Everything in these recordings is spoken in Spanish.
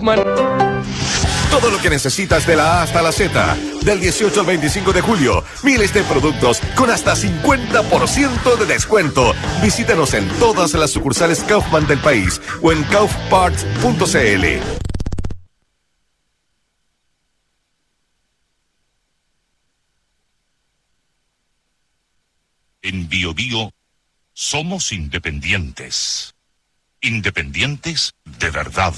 Kaufman. Todo lo que necesitas de la A hasta la Z. Del 18 al 25 de julio, miles de productos con hasta 50% de descuento. Visítanos en todas las sucursales Kaufman del país o en kaufparts.cl. En Bio Bio somos independientes. Independientes de verdad.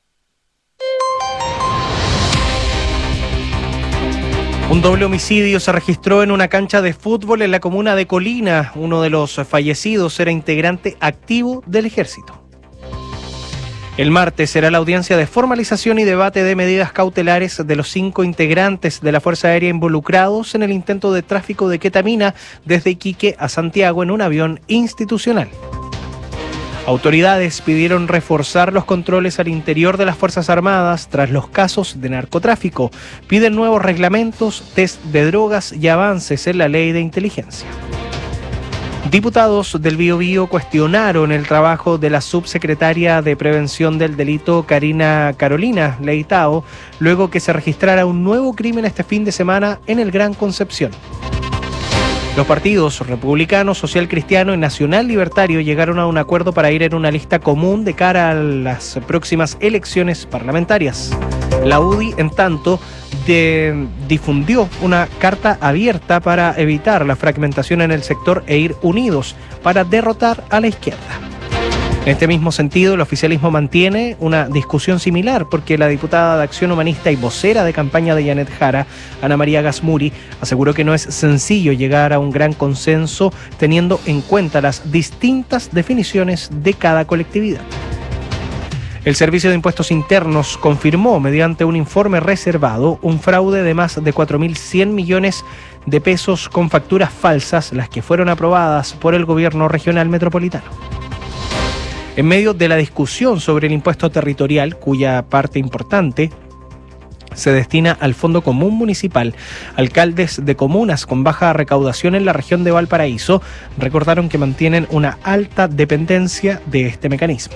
Un doble homicidio se registró en una cancha de fútbol en la comuna de Colina. Uno de los fallecidos era integrante activo del ejército. El martes será la audiencia de formalización y debate de medidas cautelares de los 5 integrantes de la Fuerza Aérea involucrados en el intento de tráfico de ketamina desde Iquique a Santiago en un avión institucional. Autoridades pidieron reforzar los controles al interior de las Fuerzas Armadas tras los casos de narcotráfico. Piden nuevos reglamentos, test de drogas y avances en la ley de inteligencia. Diputados del Biobío cuestionaron el trabajo de la subsecretaria de Prevención del Delito, Karina Carolina Leitao, luego que se registrara un nuevo crimen este fin de semana en el Gran Concepción. Los partidos republicano, social cristiano y nacional libertario llegaron a un acuerdo para ir en una lista común de cara a las próximas elecciones parlamentarias. La UDI, en tanto, difundió una carta abierta para evitar la fragmentación en el sector e ir unidos para derrotar a la izquierda. En este mismo sentido, el oficialismo mantiene una discusión similar porque la diputada de Acción Humanista y vocera de campaña de Yanet Jara, Ana María Gasmuri, aseguró que no es sencillo llegar a un gran consenso teniendo en cuenta las distintas definiciones de cada colectividad. El Servicio de Impuestos Internos confirmó, mediante un informe reservado, un fraude de más de 4.100 millones de pesos con facturas falsas, las que fueron aprobadas por el gobierno regional metropolitano. En medio de la discusión sobre el impuesto territorial, cuya parte importante se destina al Fondo Común Municipal, alcaldes de comunas con baja recaudación en la región de Valparaíso recordaron que mantienen una alta dependencia de este mecanismo.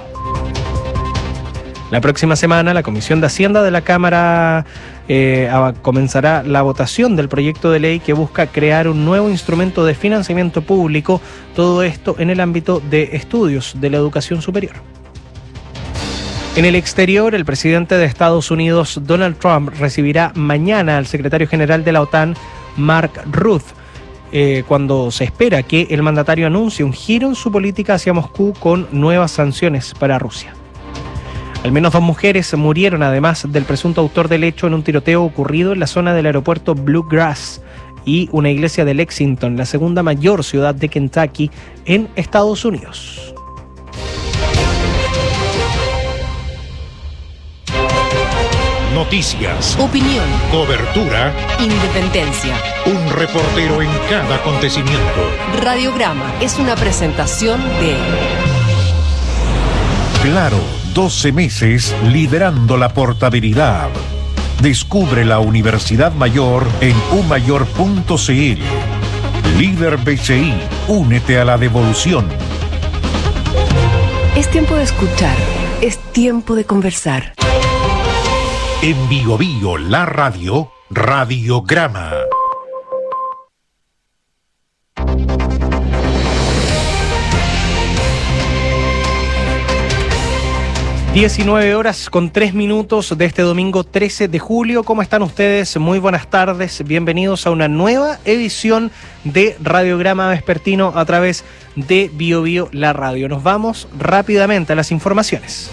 La próxima semana, la Comisión de Hacienda de la Cámara comenzará la votación del proyecto de ley que busca crear un nuevo instrumento de financiamiento público, todo esto en el ámbito de estudios de la educación superior. En el exterior, el presidente de Estados Unidos, Donald Trump, recibirá mañana al secretario general de la OTAN, Mark Rutte, cuando se espera que el mandatario anuncie un giro en su política hacia Moscú con nuevas sanciones para Rusia. Al menos 2 mujeres murieron, además del presunto autor del hecho, en un tiroteo ocurrido en la zona del aeropuerto Bluegrass y una iglesia de Lexington, la segunda mayor ciudad de Kentucky en Estados Unidos. Noticias, opinión, cobertura, independencia. un reportero en cada acontecimiento. Radiograma es una presentación de Claro, 12 meses liderando la portabilidad. Descubre la Universidad Mayor en umayor.cl. Líder BCI, únete a la devolución. Es tiempo de escuchar, es tiempo de conversar. En Bio Bio, la radio, Radiograma. 19 horas con 3 minutos de este domingo 13 de julio. ¿Cómo están ustedes? Muy buenas tardes. Bienvenidos a una nueva edición de Radiograma Vespertino a través de Bio Bio, la radio. Nos vamos rápidamente a las informaciones.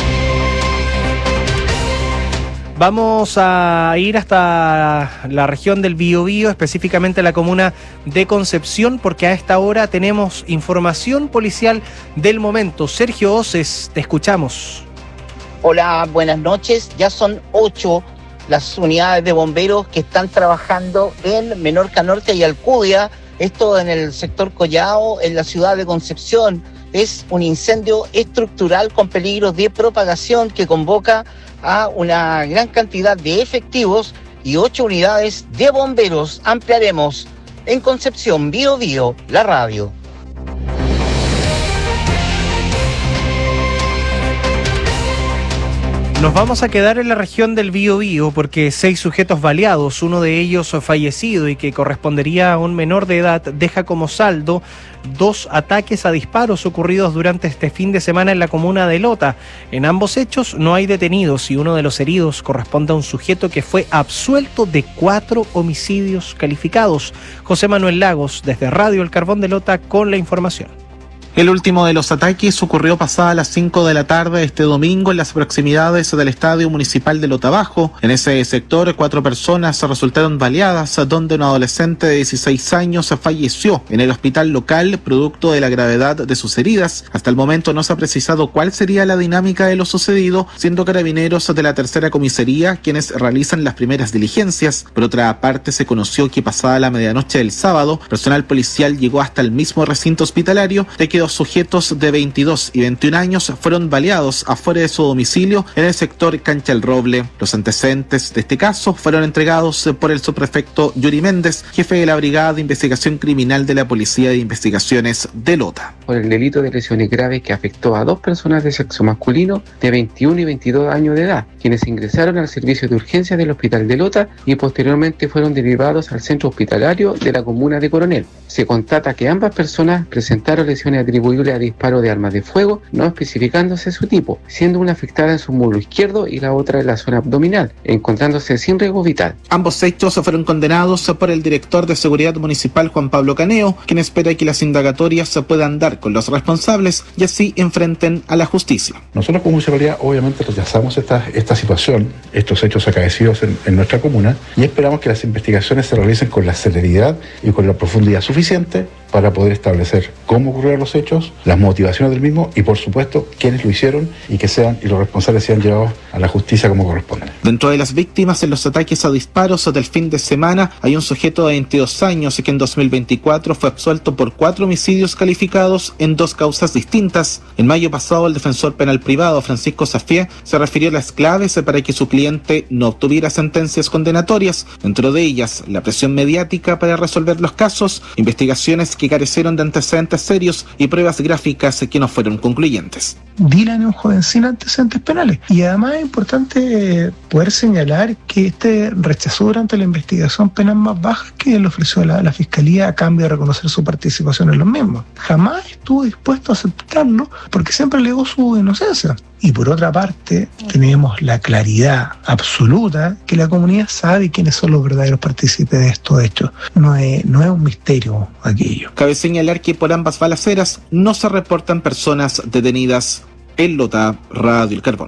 Vamos a ir hasta la región del Biobío, específicamente la comuna de Concepción, porque a esta hora tenemos información policial del momento. Sergio Oces, te escuchamos. Hola, buenas noches. Ya son 8 las unidades de bomberos que están trabajando en Menorca Norte y Alcudia, esto en el sector Collao, en la ciudad de Concepción. Es un incendio estructural con peligros de propagación que convoca a una gran cantidad de efectivos y 8 unidades de bomberos. Ampliaremos en Concepción, Bio Bio, la radio. Nos vamos a quedar en la región del Biobío porque 6 sujetos baleados, uno de ellos fallecido y que correspondería a un menor de edad, deja como saldo 2 ataques a disparos ocurridos durante este fin de semana en la comuna de Lota. En ambos hechos no hay detenidos y uno de los heridos corresponde a un sujeto que fue absuelto de 4 homicidios calificados. José Manuel Lagos, desde Radio El Carbón de Lota, con la información. El último de los ataques ocurrió pasada las 5 de la tarde este domingo en las proximidades del Estadio Municipal de Lota Bajo. En ese sector, 4 personas resultaron baleadas, donde un adolescente de 16 años falleció en el hospital local producto de la gravedad de sus heridas. Hasta el momento no se ha precisado cuál sería la dinámica de lo sucedido, siendo carabineros de la tercera comisaría quienes realizan las primeras diligencias. Por otra parte, se conoció que pasada la medianoche del sábado, personal policial llegó hasta el mismo recinto hospitalario, de que 2 sujetos de 22 y 21 años fueron baleados afuera de su domicilio en el sector Cancha El Roble. Los antecedentes de este caso fueron entregados por el subprefecto Yuri Méndez, jefe de la Brigada de Investigación Criminal de la Policía de Investigaciones de Lota. Por el delito de lesiones graves que afectó a 2 personas de sexo masculino de 21 y 22 años de edad, quienes ingresaron al servicio de urgencia del Hospital de Lota y posteriormente fueron derivados al centro hospitalario de la comuna de Coronel. Se constata que ambas personas presentaron lesiones atribuible a disparo de armas de fuego, no especificándose su tipo, siendo una afectada en su muslo izquierdo y la otra en la zona abdominal, encontrándose sin riesgo vital. Ambos hechos fueron condenados por el director de Seguridad Municipal, Juan Pablo Caneo, quien espera que las indagatorias puedan dar con los responsables y así enfrenten a la justicia. Nosotros como municipalidad obviamente rechazamos esta situación, estos hechos acaecidos en nuestra comuna, y esperamos que las investigaciones se realicen con la celeridad y con la profundidad suficiente para poder establecer cómo ocurrieron los hechos, las motivaciones del mismo y, por supuesto, quiénes lo hicieron y los responsables sean llevados a la justicia como corresponde. Dentro de las víctimas en los ataques a disparos del fin de semana hay un sujeto de 22 años que en 2024 fue absuelto por 4 homicidios calificados en 2 causas distintas. En mayo pasado, el defensor penal privado Francisco Safié se refirió a las claves para que su cliente no obtuviera sentencias condenatorias, dentro de ellas la presión mediática para resolver los casos, investigaciones que carecieron de antecedentes serios y pruebas gráficas que no fueron concluyentes. Dylan es un joven sin antecedentes penales y además es importante poder señalar que este rechazó durante la investigación penas más bajas que le ofreció la Fiscalía a cambio de reconocer su participación en los mismos. Jamás estuvo dispuesto a aceptarlo porque siempre alegó su inocencia. Y por otra parte, tenemos la claridad absoluta que la comunidad sabe quiénes son los verdaderos partícipes de estos hechos. No es un misterio aquello. Cabe señalar que por ambas balaceras no se reportan personas detenidas. En Lota, Radio El Carbón.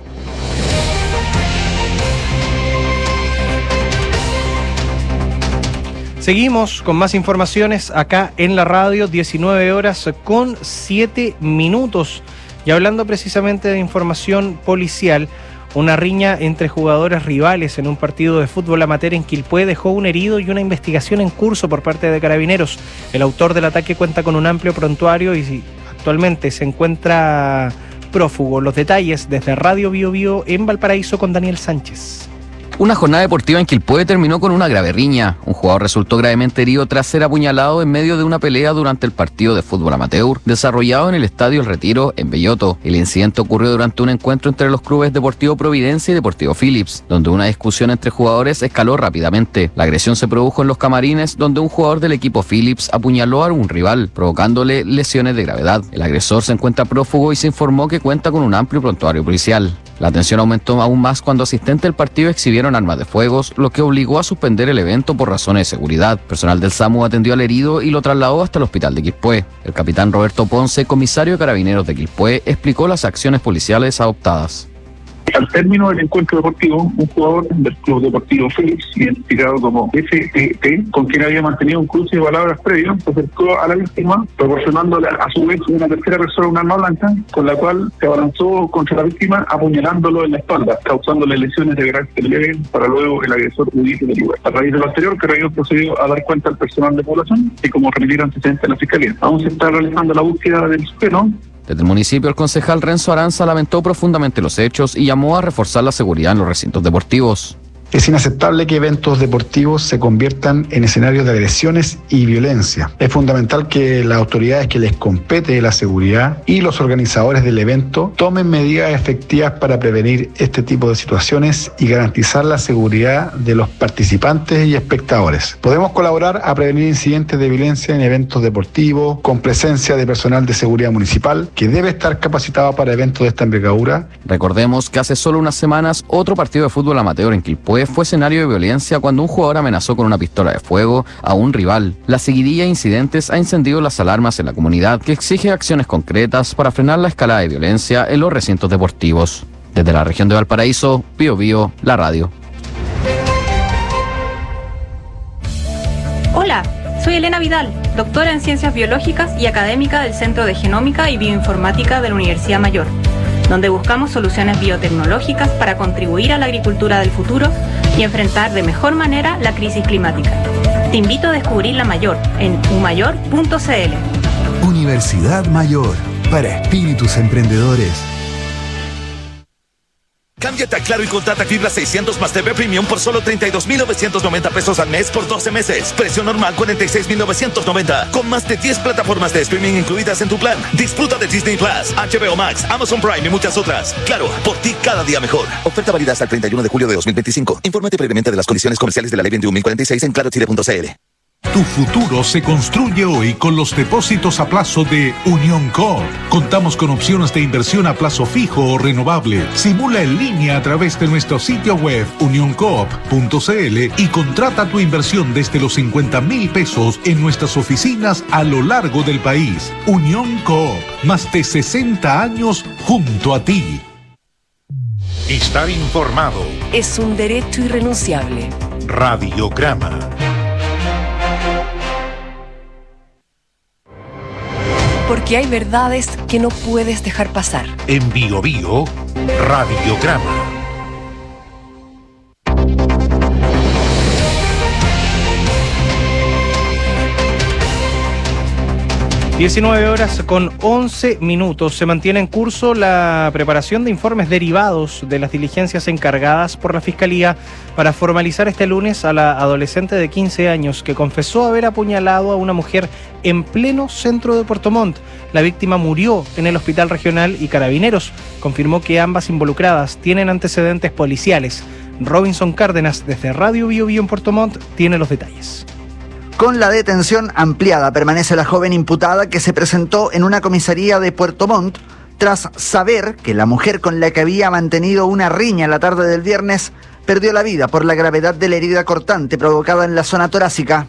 Seguimos con más informaciones acá en la radio, 19 horas con 7 minutos. Y hablando precisamente de información policial, una riña entre jugadores rivales en un partido de fútbol amateur en Quilpué dejó un herido y una investigación en curso por parte de Carabineros. El autor del ataque cuenta con un amplio prontuario y actualmente se encuentra prófugo. Los detalles desde Radio Biobío en Valparaíso con Daniel Sánchez. Una jornada deportiva en Quilpué terminó con una grave riña. Un jugador resultó gravemente herido tras ser apuñalado en medio de una pelea durante el partido de fútbol amateur desarrollado en el Estadio El Retiro en Belloto. El incidente ocurrió durante un encuentro entre los clubes Deportivo Providencia y Deportivo Phillips, donde una discusión entre jugadores escaló rápidamente. La agresión se produjo en los camarines, donde un jugador del equipo Phillips apuñaló a un rival, provocándole lesiones de gravedad. El agresor se encuentra prófugo y se informó que cuenta con un amplio prontuario policial. La tensión aumentó aún más cuando asistentes del partido exhibieron armas de fuego, lo que obligó a suspender el evento por razones de seguridad. Personal del SAMU atendió al herido y lo trasladó hasta el hospital de Quilpué. El capitán Roberto Ponce, comisario de Carabineros de Quilpué, explicó las acciones policiales adoptadas. Al término del encuentro deportivo, un jugador del Club Deportivo Phillips, identificado como FTT, con quien había mantenido un cruce de palabras previo, se acercó a la víctima, proporcionándole a su vez una tercera persona un arma blanca, con la cual se abalanzó contra la víctima, apuñalándolo en la espalda, causándole lesiones de carácter leve, para luego el agresor huir del lugar. A raíz de lo anterior, Carabineros procedió a dar cuenta al personal de población y como remitir antecedentes a la Fiscalía. Aún se está realizando la búsqueda del sujeto. Desde el municipio, el concejal Renzo Aranza lamentó profundamente los hechos y llamó a reforzar la seguridad en los recintos deportivos. Es inaceptable que eventos deportivos se conviertan en escenarios de agresiones y violencia. Es fundamental que las autoridades que les compete la seguridad y los organizadores del evento tomen medidas efectivas para prevenir este tipo de situaciones y garantizar la seguridad de los participantes y espectadores. Podemos colaborar a prevenir incidentes de violencia en eventos deportivos con presencia de personal de seguridad municipal que debe estar capacitado para eventos de esta envergadura. Recordemos que hace solo unas semanas otro partido de fútbol amateur en Quilpué fue escenario de violencia cuando un jugador amenazó con una pistola de fuego a un rival. La seguidilla de incidentes ha encendido las alarmas en la comunidad, que exige acciones concretas para frenar la escalada de violencia en los recintos deportivos. Desde la región de Valparaíso, Bío Bío, la radio. Hola, soy Elena Vidal, doctora en Ciencias Biológicas y académica del Centro de Genómica y Bioinformática de la Universidad Mayor, donde buscamos soluciones biotecnológicas para contribuir a la agricultura del futuro y enfrentar de mejor manera la crisis climática. Te invito a descubrir la Mayor en umayor.cl. Universidad Mayor, para espíritus emprendedores. Cámbiate a Claro y contrata fibra 600 más TV Premium por solo 32,990 pesos al mes por 12 meses. Precio normal 46,990. Con más de 10 plataformas de streaming incluidas en tu plan. Disfruta de Disney Plus, HBO Max, Amazon Prime y muchas otras. Claro, por ti cada día mejor. Oferta válida hasta el 31 de julio de 2025. Infórmate previamente de las condiciones comerciales de la Ley 21.046 en clarochile.cl. Tu futuro se construye hoy con los depósitos a plazo de Unión Coop. Contamos con opciones de inversión a plazo fijo o renovable. Simula en línea a través de nuestro sitio web unioncoop.cl y contrata tu inversión desde los 50,000 pesos en nuestras oficinas a lo largo del país. Unión Coop, más de 60 años junto a ti. Estar informado. Es un derecho irrenunciable. Radiograma. Porque hay verdades que no puedes dejar pasar. En Bío Bío, Radiograma. 19:11. Se mantiene en curso la preparación de informes derivados de las diligencias encargadas por la Fiscalía para formalizar este lunes a la adolescente de 15 años que confesó haber apuñalado a una mujer en pleno centro de Puerto Montt. La víctima murió en el hospital regional y Carabineros confirmó que ambas involucradas tienen antecedentes policiales. Robinson Cárdenas, desde Radio Bío Bío en Puerto Montt, tiene los detalles. Con la detención ampliada permanece la joven imputada que se presentó en una comisaría de Puerto Montt tras saber que la mujer con la que había mantenido una riña la tarde del viernes perdió la vida por la gravedad de la herida cortante provocada en la zona torácica.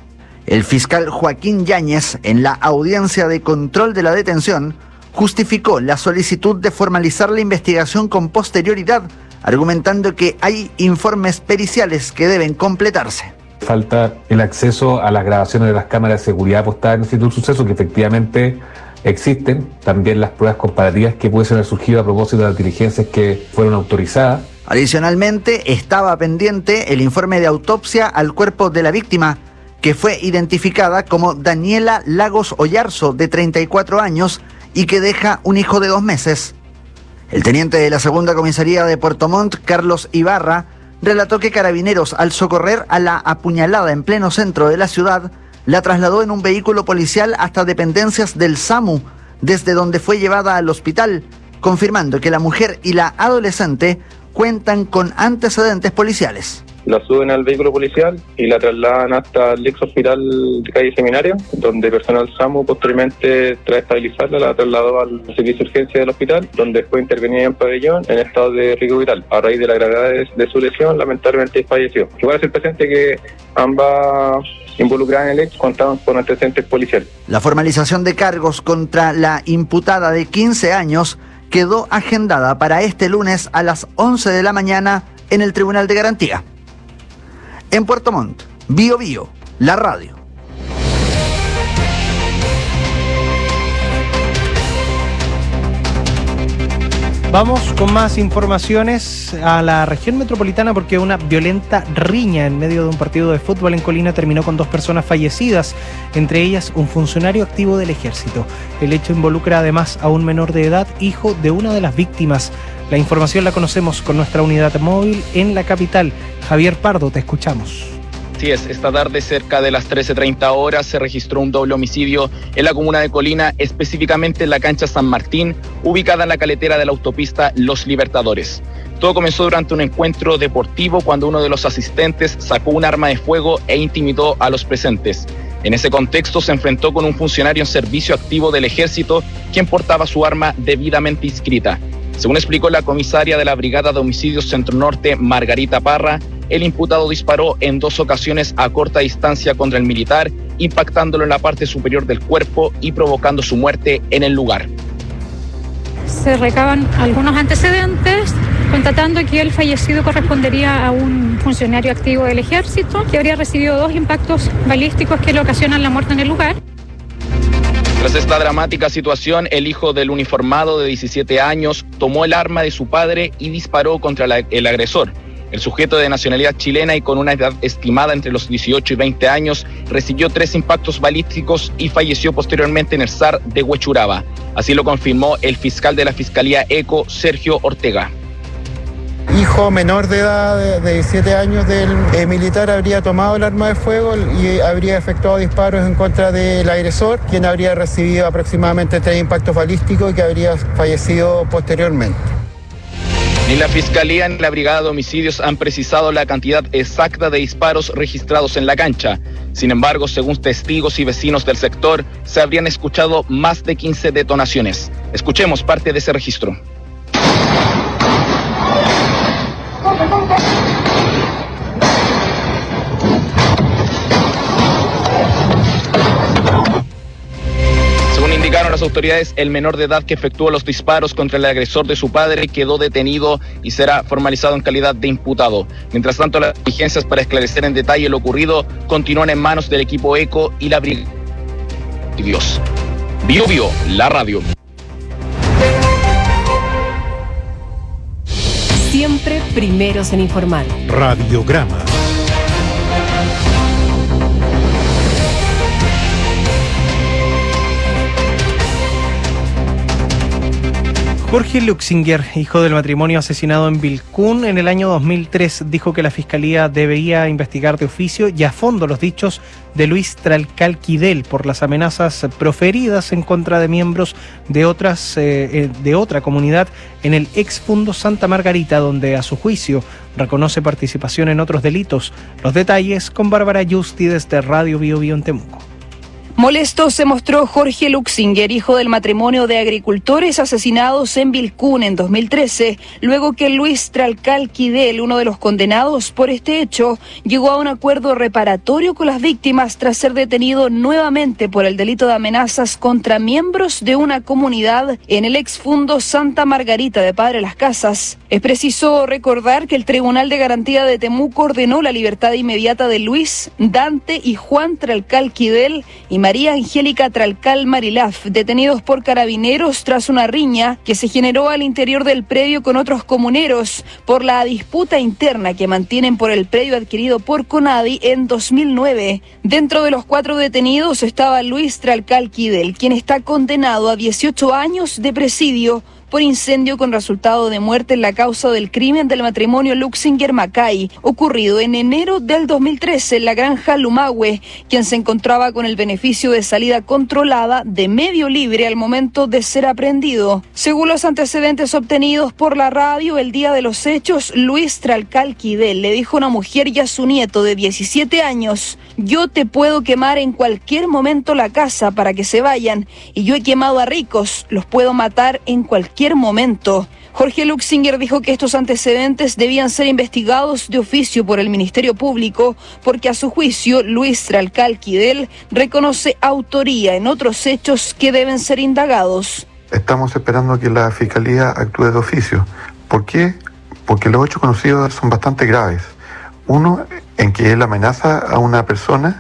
El fiscal Joaquín Yáñez, en la audiencia de control de la detención, justificó la solicitud de formalizar la investigación con posterioridad, argumentando que hay informes periciales que deben completarse. Falta el acceso a las grabaciones de las cámaras de seguridad postadas en el sitio del suceso, que efectivamente existen. También las pruebas comparativas que pueden haber surgido a propósito de las diligencias que fueron autorizadas. Adicionalmente, estaba pendiente el informe de autopsia al cuerpo de la víctima, que fue identificada como Daniela Lagos Ollarzo, de 34 años, y que deja un hijo de 2 meses. El teniente de la segunda comisaría de Puerto Montt, Carlos Ibarra, relató que Carabineros, al socorrer a la apuñalada en pleno centro de la ciudad, la trasladó en un vehículo policial hasta dependencias del SAMU, desde donde fue llevada al hospital, confirmando que la mujer y la adolescente cuentan con antecedentes policiales. La suben al vehículo policial y la trasladan hasta el ex hospital de calle Seminario, donde personal SAMU posteriormente, tras estabilizarla, la trasladó al servicio de urgencia del hospital, donde fue intervenida en pabellón en estado de riesgo vital. A raíz de la gravedad de su lesión, lamentablemente falleció. Igual es el presente que ambas involucradas en el hecho contaban con antecedentes policiales. La formalización de cargos contra la imputada de 15 años quedó agendada para este lunes a las 11 de la mañana en el Tribunal de Garantía. En Puerto Montt, Bío Bío, la radio. Vamos con más informaciones a la región metropolitana porque una violenta riña en medio de un partido de fútbol en Colina terminó con 2 personas fallecidas, entre ellas un funcionario activo del ejército. El hecho involucra además a un menor de edad, hijo de una de las víctimas. La información la conocemos con nuestra unidad móvil en la capital. Javier Pardo, te escuchamos. Así es, esta tarde cerca de las 13:30 horas se registró un doble homicidio en la comuna de Colina, específicamente en la cancha San Martín, ubicada en la caletera de la autopista Los Libertadores. Todo comenzó durante un encuentro deportivo cuando uno de los asistentes sacó un arma de fuego e intimidó a los presentes. En ese contexto se enfrentó con un funcionario en servicio activo del ejército, quien portaba su arma debidamente inscrita. Según explicó la comisaria de la Brigada de Homicidios Centro Norte, Margarita Parra, el imputado disparó en 2 ocasiones a corta distancia contra el militar, impactándolo en la parte superior del cuerpo y provocando su muerte en el lugar. Se recaban algunos antecedentes, constatando que el fallecido correspondería a un funcionario activo del ejército, que habría recibido 2 impactos balísticos que le ocasionan la muerte en el lugar. Tras esta dramática situación, el hijo del uniformado de 17 años tomó el arma de su padre y disparó contra el agresor. El sujeto de nacionalidad chilena y con una edad estimada entre los 18 y 20 años recibió 3 impactos balísticos y falleció posteriormente en el SAR de Huechuraba. Así lo confirmó el fiscal de la Fiscalía ECO, Sergio Ortega. Hijo menor de edad de 17 años del militar habría tomado el arma de fuego y habría efectuado disparos en contra del agresor, quien habría recibido aproximadamente 3 impactos balísticos y que habría fallecido posteriormente. Ni la Fiscalía ni la Brigada de Homicidios han precisado la cantidad exacta de disparos registrados en la cancha. Sin embargo, según testigos y vecinos del sector, se habrían escuchado más de 15 detonaciones. Escuchemos parte de ese registro. Según indicaron las autoridades, el menor de edad que efectuó los disparos contra el agresor de su padre quedó detenido y será formalizado en calidad de imputado. Mientras tanto, las diligencias para esclarecer en detalle lo ocurrido continúan en manos del equipo ECO y la Brigada. Dios. Bio Bio, la radio. Siempre primeros en informar. Radiograma. Jorge Luxinger, hijo del matrimonio asesinado en Vilcún en el año 2003, dijo que la Fiscalía debería investigar de oficio y a fondo los dichos de Luis Tralcalquidel por las amenazas proferidas en contra de miembros de otra comunidad en el exfundo Santa Margarita, donde a su juicio reconoce participación en otros delitos. Los detalles con Bárbara Justi desde Radio Bio Bio en Temuco. Molesto se mostró Jorge Luxinger, hijo del matrimonio de agricultores asesinados en Vilcún en 2013, luego que Luis Tralcalquidel, uno de los condenados por este hecho, llegó a un acuerdo reparatorio con las víctimas tras ser detenido nuevamente por el delito de amenazas contra miembros de una comunidad en el exfundo Santa Margarita de Padre Las Casas. Es preciso recordar que el Tribunal de Garantía de Temuco ordenó la libertad inmediata de Luis, Dante y Juan Tralcalquidel y María Angélica Tralcal Marilaf, detenidos por carabineros tras una riña que se generó al interior del predio con otros comuneros por la disputa interna que mantienen por el predio adquirido por Conadi en 2009. Dentro de los 4 detenidos estaba Luis Tralcalquidel, quien está condenado a 18 años de presidio por incendio con resultado de muerte en la causa del crimen del matrimonio Luxinger-Macay, ocurrido en enero del 2013 en la granja Lumahue, quien se encontraba con el beneficio de salida controlada de medio libre al momento de ser aprehendido. Según los antecedentes obtenidos por la radio, el día de los hechos, Luis Tralcalquidel le dijo a una mujer y a su nieto de 17 años: "Yo te puedo quemar en cualquier momento la casa para que se vayan, y yo he quemado a ricos, los puedo matar en cualquier momento". Jorge Luxinger dijo que estos antecedentes debían ser investigados de oficio por el Ministerio Público porque a su juicio Luis Tralcalquidel reconoce autoría en otros hechos que deben ser indagados. Estamos esperando que la Fiscalía actúe de oficio. ¿Por qué? Porque los hechos conocidos son bastante graves. Uno, en que él amenaza a una persona,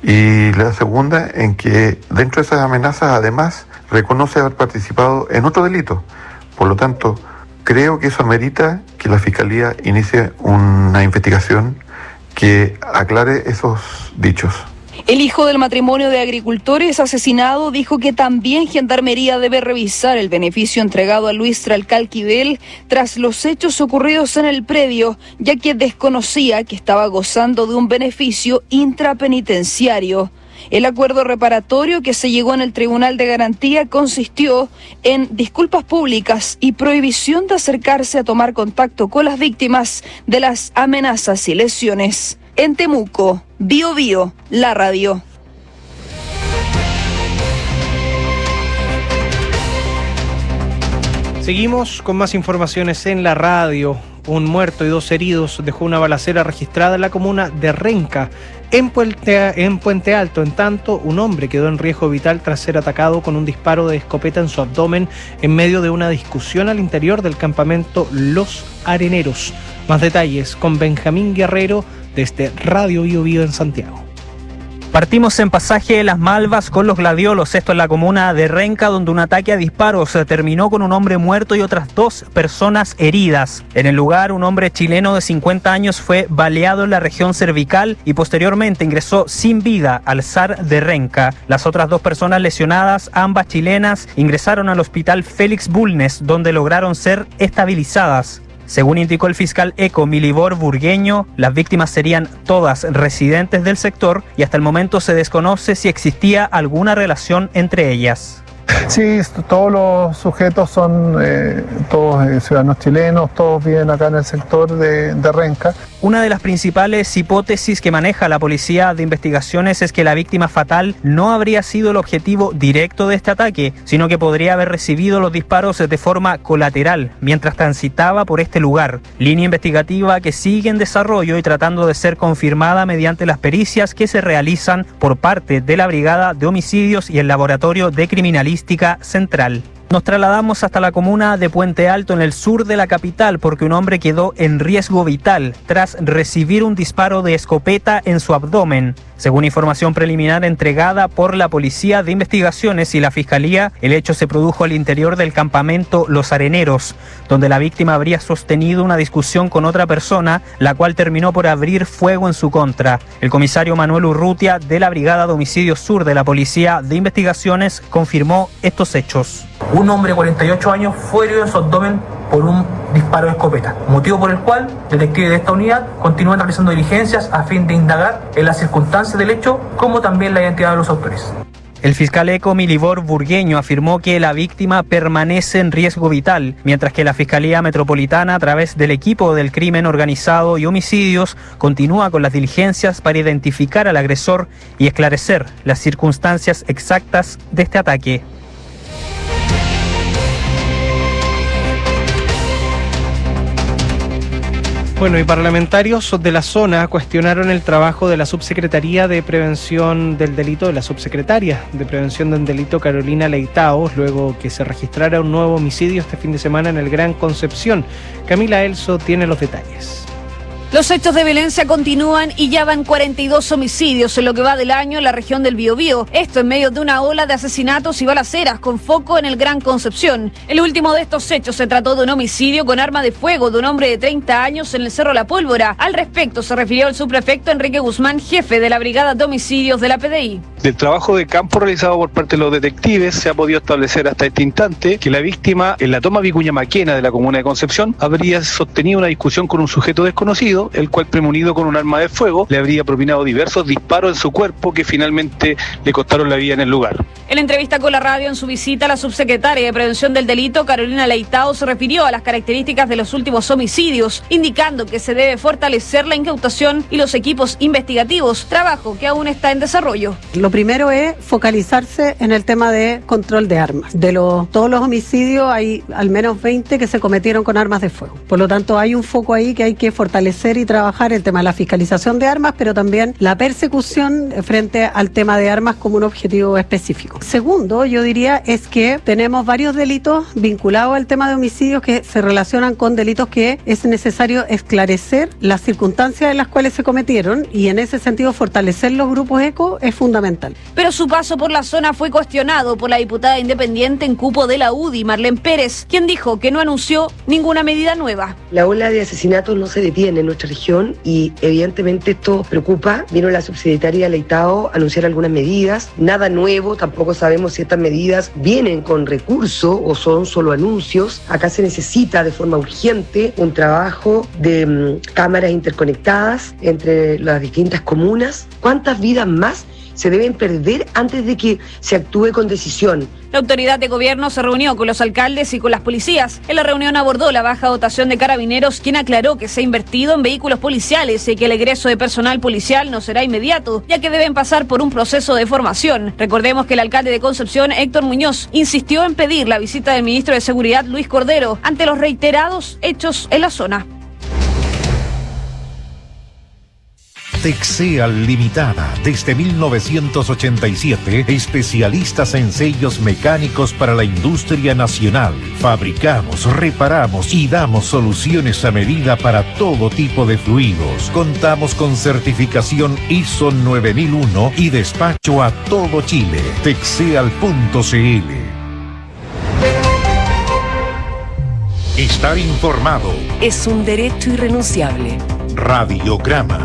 y la segunda, en que dentro de esas amenazas además reconoce haber participado en otro delito. Por lo tanto, creo que eso amerita que la Fiscalía inicie una investigación que aclare esos dichos. El hijo del matrimonio de agricultores asesinado dijo que también Gendarmería debe revisar el beneficio entregado a Luis Tralcal Quidel tras los hechos ocurridos en el predio, ya que desconocía que estaba gozando de un beneficio intrapenitenciario. El acuerdo reparatorio que se llegó en el Tribunal de Garantía consistió en disculpas públicas y prohibición de acercarse a tomar contacto con las víctimas de las amenazas y lesiones. En Temuco, Biobío, la radio. Seguimos con más informaciones en la radio. Un muerto y 2 heridos dejó una balacera registrada en la comuna de Renca, en Puente Alto. En tanto, un hombre quedó en riesgo vital tras ser atacado con un disparo de escopeta en su abdomen en medio de una discusión al interior del campamento Los Areneros. Más detalles con Benjamín Guerrero desde Radio Biobío en Santiago. Partimos en Pasaje Las Malvas con los Gladiolos, esto en la comuna de Renca, donde un ataque a disparos terminó con un hombre muerto y otras 2 personas heridas. En el lugar, un hombre chileno de 50 años fue baleado en la región cervical y posteriormente ingresó sin vida al SAR de Renca. Las otras 2 personas lesionadas, ambas chilenas, ingresaron al hospital Félix Bulnes, donde lograron ser estabilizadas. Según indicó el fiscal ECO Milibor Burgueño, las víctimas serían todas residentes del sector y hasta el momento se desconoce si existía alguna relación entre ellas. Sí, todos los sujetos son todos ciudadanos chilenos, todos viven acá en el sector de Renca. Una de las principales hipótesis que maneja la Policía de Investigaciones es que la víctima fatal no habría sido el objetivo directo de este ataque, sino que podría haber recibido los disparos de forma colateral mientras transitaba por este lugar. Línea investigativa que sigue en desarrollo y tratando de ser confirmada mediante las pericias que se realizan por parte de la Brigada de Homicidios y el Laboratorio de Criminalística Central. Nos trasladamos hasta la comuna de Puente Alto, en el sur de la capital, porque un hombre quedó en riesgo vital tras recibir un disparo de escopeta en su abdomen. Según información preliminar entregada por la Policía de Investigaciones y la Fiscalía, el hecho se produjo al interior del campamento Los Areneros, donde la víctima habría sostenido una discusión con otra persona, la cual terminó por abrir fuego en su contra. El comisario Manuel Urrutia, de la Brigada de Homicidios Sur de la Policía de Investigaciones, confirmó estos hechos. Un hombre de 48 años fue herido en su abdomen por un disparo de escopeta, motivo por el cual detectives de esta unidad continúan realizando diligencias a fin de indagar en las circunstancias del hecho, como también la identidad de los autores. El fiscal ECO Milibor Burgueño afirmó que la víctima permanece en riesgo vital, mientras que la Fiscalía Metropolitana, a través del equipo del crimen organizado y homicidios, continúa con las diligencias para identificar al agresor y esclarecer las circunstancias exactas de este ataque. Bueno, y parlamentarios de la zona cuestionaron el trabajo de la subsecretaría de Prevención del Delito, de la subsecretaria de Prevención del Delito, Carolina Leitao, luego que se registrara un nuevo homicidio este fin de semana en el Gran Concepción. Camila Elso tiene los detalles. Los hechos de violencia continúan y ya van 42 homicidios en lo que va del año en la región del Biobío. Esto en medio de una ola de asesinatos y balaceras con foco en el Gran Concepción. El último de estos hechos se trató de un homicidio con arma de fuego de un hombre de 30 años en el Cerro La Pólvora. Al respecto se refirió el subprefecto Enrique Guzmán, jefe de la Brigada de Homicidios de la PDI. Del trabajo de campo realizado por parte de los detectives se ha podido establecer hasta este instante que la víctima en la toma Vicuña Maquena de la comuna de Concepción habría sostenido una discusión con un sujeto desconocido, el cual, premonido con un arma de fuego, le habría propinado diversos disparos en su cuerpo que finalmente le costaron la vida en el lugar. En entrevista con la radio en su visita, la subsecretaria de Prevención del Delito, Carolina Leitao, se refirió a las características de los últimos homicidios, indicando que se debe fortalecer la incautación y los equipos investigativos, trabajo que aún está en desarrollo. Lo primero es focalizarse en el tema de control de armas. De todos los homicidios hay al menos 20 que se cometieron con armas de fuego. Por lo tanto, hay un foco ahí que hay que fortalecer y trabajar el tema de la fiscalización de armas, pero también la persecución frente al tema de armas como un objetivo específico. Segundo, yo diría es que tenemos varios delitos vinculados al tema de homicidios que se relacionan con delitos que es necesario esclarecer las circunstancias en las cuales se cometieron, y en ese sentido fortalecer los grupos ECO es fundamental. fundamental. Pero su paso por la zona fue cuestionado por la diputada independiente en cupo de la UDI, Marlene Pérez, quien dijo que no anunció ninguna medida nueva. La ola de asesinatos no se detiene en nuestra región y evidentemente esto preocupa. Vino la subsecretaria Leitao a anunciar algunas medidas, nada nuevo, tampoco sabemos si estas medidas vienen con recurso o son solo anuncios. Acá se necesita de forma urgente un trabajo de cámaras interconectadas entre las distintas comunas. ¿Cuántas vidas más se deben perder antes de que se actúe con decisión? La autoridad de gobierno se reunió con los alcaldes y con las policías. En la reunión abordó la baja dotación de carabineros, quien aclaró que se ha invertido en vehículos policiales y que el egreso de personal policial no será inmediato, ya que deben pasar por un proceso de formación. Recordemos que el alcalde de Concepción, Héctor Muñoz, insistió en pedir la visita del ministro de Seguridad, Luis Cordero, ante los reiterados hechos en la zona. Texeal Limitada, desde 1987, especialistas en sellos mecánicos para la industria nacional. Fabricamos, reparamos y damos soluciones a medida para todo tipo de fluidos. Contamos con certificación ISO 9001 y despacho a todo Chile. Texeal.cl. Estar informado es un derecho irrenunciable. Radiograma.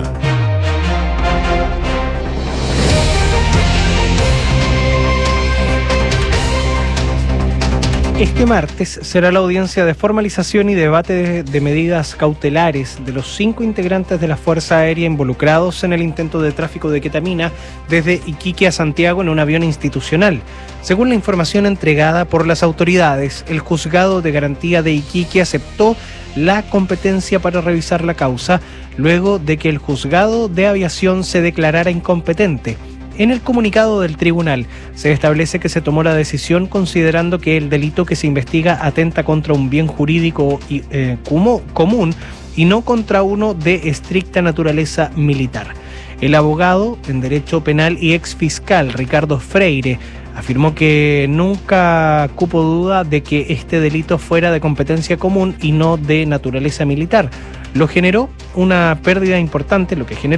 Este martes será la audiencia de formalización y debate de medidas cautelares de los 5 integrantes de la Fuerza Aérea involucrados en el intento de tráfico de ketamina desde Iquique a Santiago en un avión institucional. Según la información entregada por las autoridades, el juzgado de garantía de Iquique aceptó la competencia para revisar la causa luego de que el juzgado de aviación se declarara incompetente. En el comunicado del tribunal se establece que se tomó la decisión considerando que el delito que se investiga atenta contra un bien jurídico común y no contra uno de estricta naturaleza militar. El abogado en Derecho Penal y exfiscal Ricardo Freire afirmó que nunca cupo duda de que este delito fuera de competencia común y no de naturaleza militar. Lo que generó una pérdida importante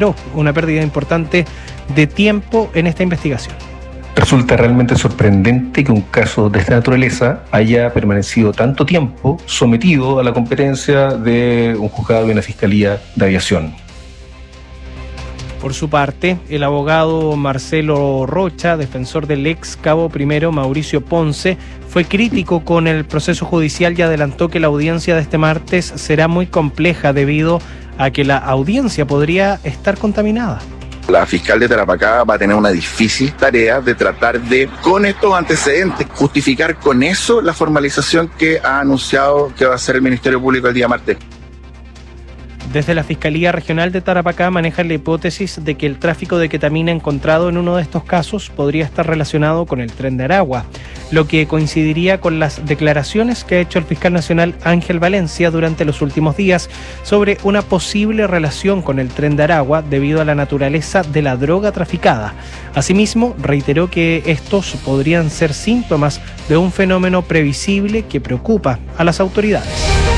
de tiempo en esta investigación. Resulta realmente sorprendente que un caso de esta naturaleza haya permanecido tanto tiempo sometido a la competencia de un juzgado y una fiscalía de aviación. Por su parte, el abogado Marcelo Rocha, defensor del ex cabo primero Mauricio Ponce, fue crítico con el proceso judicial y adelantó que la audiencia de este martes será muy compleja debido a que la audiencia podría estar contaminada. La fiscal de Tarapacá va a tener una difícil tarea de tratar de, con estos antecedentes, justificar con eso la formalización que ha anunciado que va a hacer el Ministerio Público el día martes. Desde la Fiscalía Regional de Tarapacá manejan la hipótesis de que el tráfico de ketamina encontrado en uno de estos casos podría estar relacionado con el Tren de Aragua, lo que coincidiría con las declaraciones que ha hecho el fiscal nacional Ángel Valencia durante los últimos días sobre una posible relación con el Tren de Aragua debido a la naturaleza de la droga traficada. Asimismo, reiteró que estos podrían ser síntomas de un fenómeno previsible que preocupa a las autoridades.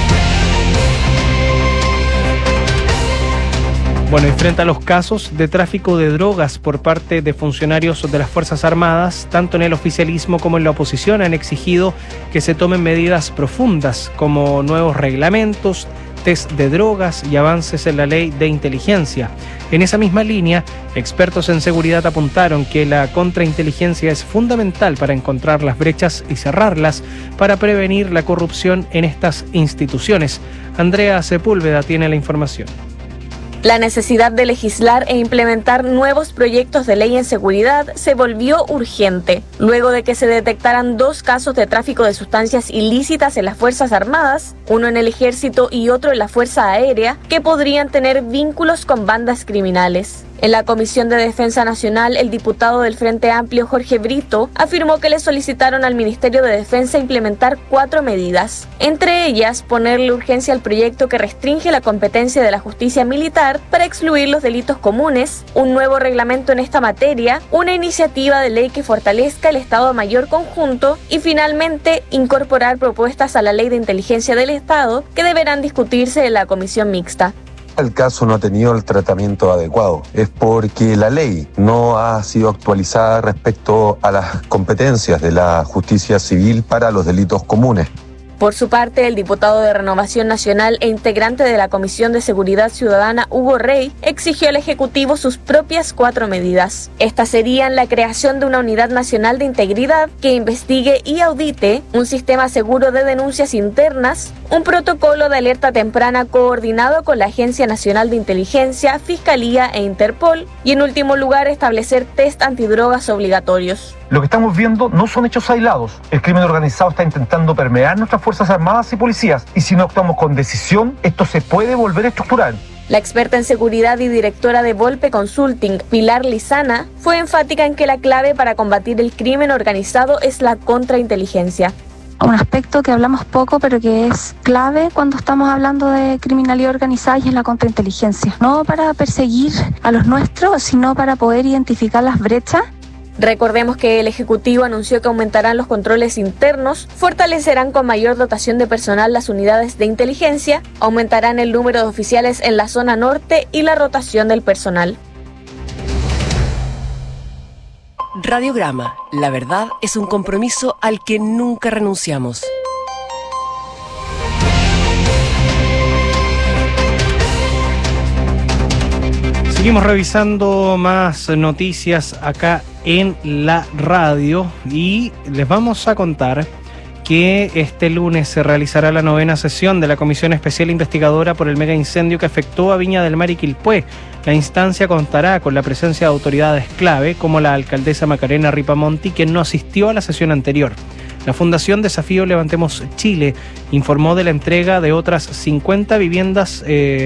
Bueno, y frente a los casos de tráfico de drogas por parte de funcionarios de las Fuerzas Armadas, tanto en el oficialismo como en la oposición han exigido que se tomen medidas profundas como nuevos reglamentos, test de drogas y avances en la ley de inteligencia. En esa misma línea, expertos en seguridad apuntaron que la contrainteligencia es fundamental para encontrar las brechas y cerrarlas para prevenir la corrupción en estas instituciones. Andrea Sepúlveda tiene la información. La necesidad de legislar e implementar nuevos proyectos de ley en seguridad se volvió urgente, luego de que se detectaran 2 casos de tráfico de sustancias ilícitas en las Fuerzas Armadas, uno en el Ejército y otro en la Fuerza Aérea, que podrían tener vínculos con bandas criminales. En la Comisión de Defensa Nacional, el diputado del Frente Amplio, Jorge Brito, afirmó que le solicitaron al Ministerio de Defensa implementar 4 medidas. Entre ellas, ponerle urgencia al proyecto que restringe la competencia de la justicia militar para excluir los delitos comunes, un nuevo reglamento en esta materia, una iniciativa de ley que fortalezca el Estado Mayor Conjunto y, finalmente, incorporar propuestas a la Ley de Inteligencia del Estado que deberán discutirse en la Comisión Mixta. El caso no ha tenido el tratamiento adecuado. Es porque la ley no ha sido actualizada respecto a las competencias de la justicia civil para los delitos comunes. Por su parte, el diputado de Renovación Nacional e integrante de la Comisión de Seguridad Ciudadana, Hugo Rey, exigió al Ejecutivo sus propias 4 medidas. Estas serían la creación de una Unidad Nacional de Integridad que investigue y audite, un sistema seguro de denuncias internas, un protocolo de alerta temprana coordinado con la Agencia Nacional de Inteligencia, Fiscalía e Interpol, y en último lugar, establecer test antidrogas obligatorios. Lo que estamos viendo no son hechos aislados. El crimen organizado está intentando permear nuestras Fuerzas Armadas y policías, y si no actuamos con decisión, esto se puede volver estructural. La experta en seguridad y directora de Volpe Consulting, Pilar Lizana, fue enfática en que la clave para combatir el crimen organizado es la contrainteligencia. Un aspecto que hablamos poco, pero que es clave cuando estamos hablando de criminalidad organizada, y es la contrainteligencia. No para perseguir a los nuestros, sino para poder identificar las brechas. Recordemos que el Ejecutivo anunció que aumentarán los controles internos, fortalecerán con mayor dotación de personal las unidades de inteligencia, aumentarán el número de oficiales en la zona norte y la rotación del personal. Radiograma, la verdad es un compromiso al que nunca renunciamos. Seguimos revisando más noticias acá en la radio y les vamos a contar que este lunes se realizará la 9ª sesión de la Comisión Especial Investigadora por el mega incendio que afectó a Viña del Mar y Quilpué. La instancia contará con la presencia de autoridades clave como la alcaldesa Macarena Ripamonti, quien no asistió a la sesión anterior. La Fundación Desafío Levantemos Chile informó de la entrega de otras 50 viviendas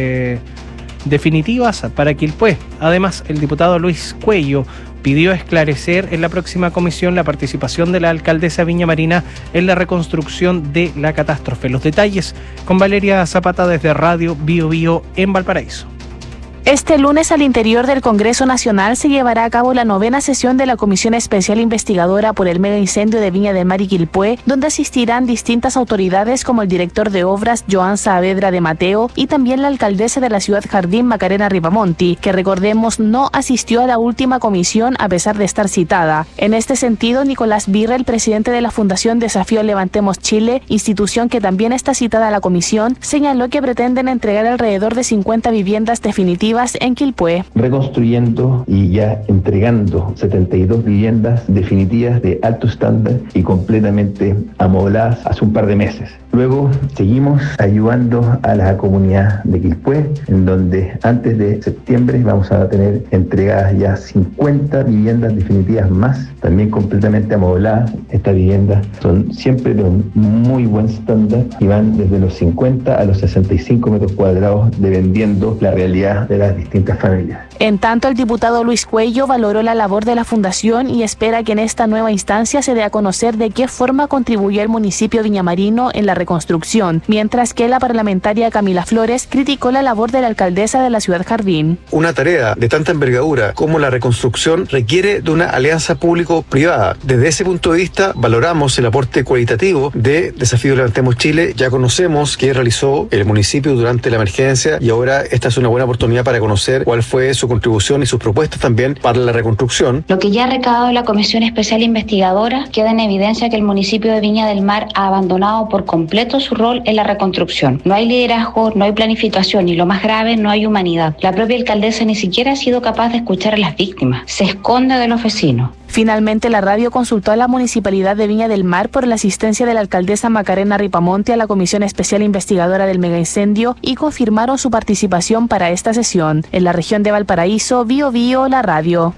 definitivas para Quilpué. Además, el diputado Luis Cuello pidió esclarecer en la próxima comisión la participación de la alcaldesa Viña Marina en la reconstrucción de la catástrofe. Los detalles con Valeria Zapata desde Radio Bio Bio en Valparaíso. Este lunes al interior del Congreso Nacional se llevará a cabo la 9ª sesión de la Comisión Especial Investigadora por el mega incendio de Viña del Mar y Quilpué, donde asistirán distintas autoridades como el director de obras Joan Saavedra de Mateo y también la alcaldesa de la ciudad Jardín Macarena Ripamonti, que recordemos no asistió a la última comisión a pesar de estar citada. En este sentido, Nicolás Birre, el presidente de la Fundación Desafío Levantemos Chile, institución que también está citada a la comisión, señaló que pretenden entregar alrededor de 50 viviendas definitivas en Quilpué. Reconstruyendo y ya entregando 72 viviendas definitivas de alto estándar y completamente amobladas hace un par de meses. Luego seguimos ayudando a la comunidad de Quilpué, en donde antes de septiembre vamos a tener entregadas ya 50 viviendas definitivas más, también completamente amobladas. Estas viviendas son siempre de un muy buen estándar y van desde los 50 a los 65 metros cuadrados, dependiendo la realidad de las distintas familias. En tanto, el diputado Luis Cuello valoró la labor de la Fundación y espera que en esta nueva instancia se dé a conocer de qué forma contribuyó el municipio viñamarino en la reconstrucción, mientras que la parlamentaria Camila Flores criticó la labor de la alcaldesa de la ciudad Jardín. Una tarea de tanta envergadura como la reconstrucción requiere de una alianza público-privada. Desde ese punto de vista, valoramos el aporte cualitativo de Desafío Levantemos Chile. Ya conocemos qué realizó el municipio durante la emergencia y ahora esta es una buena oportunidad para conocer cuál fue su contribución y sus propuestas también para la reconstrucción. Lo que ya ha recabado la Comisión Especial Investigadora queda en evidencia que el municipio de Viña del Mar ha abandonado por completo su rol en la reconstrucción. No hay liderazgo, no hay planificación y lo más grave, no hay humanidad. La propia alcaldesa ni siquiera ha sido capaz de escuchar a las víctimas. Se esconde de los vecinos. Finalmente, la radio consultó a la Municipalidad de Viña del Mar por la asistencia de la alcaldesa Macarena Ripamonti a la Comisión Especial Investigadora del Megaincendio y confirmaron su participación para esta sesión. En la región de Valparaíso, Bio Bio, la radio.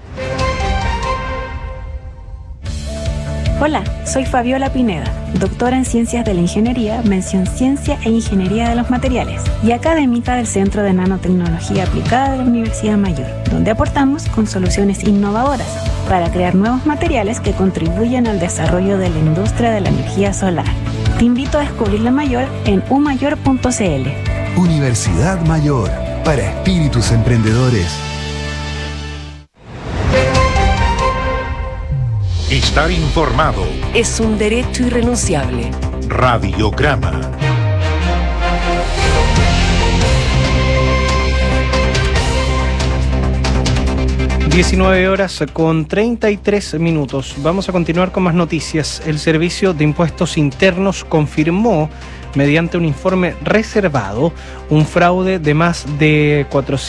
Hola, soy Fabiola Pineda, doctora en Ciencias de la Ingeniería, mención Ciencia e Ingeniería de los Materiales, y académica del Centro de Nanotecnología Aplicada de la Universidad Mayor, donde aportamos con soluciones innovadoras para crear nuevos materiales que contribuyan al desarrollo de la industria de la energía solar. Te invito a descubrir la mayor en umayor.cl. Universidad Mayor, para espíritus emprendedores. Estar informado es un derecho irrenunciable. Radiograma. 19 horas con 33 minutos. Vamos a continuar con más noticias. El Servicio de Impuestos Internos confirmó, mediante un informe reservado, un fraude de más de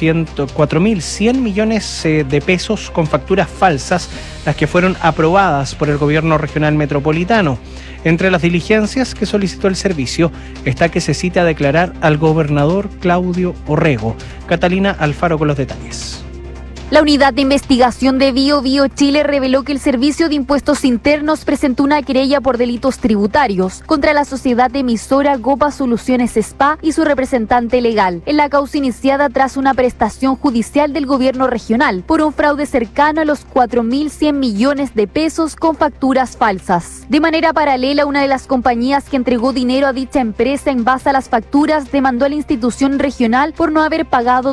4.100 millones de pesos con facturas falsas, las que fueron aprobadas por el Gobierno Regional Metropolitano. Entre las diligencias que solicitó el servicio está que se cite a declarar al gobernador Claudio Orrego. Catalina Alfaro con los detalles. La unidad de investigación de Bio Chile reveló que el Servicio de Impuestos Internos presentó una querella por delitos tributarios contra la sociedad emisora Gopa Soluciones SPA y su representante legal, en la causa iniciada tras una prestación judicial del gobierno regional por un fraude cercano a los 4.100 millones de pesos con facturas falsas. De manera paralela, una de las compañías que entregó dinero a dicha empresa en base a las facturas demandó a la institución regional por no haber pagado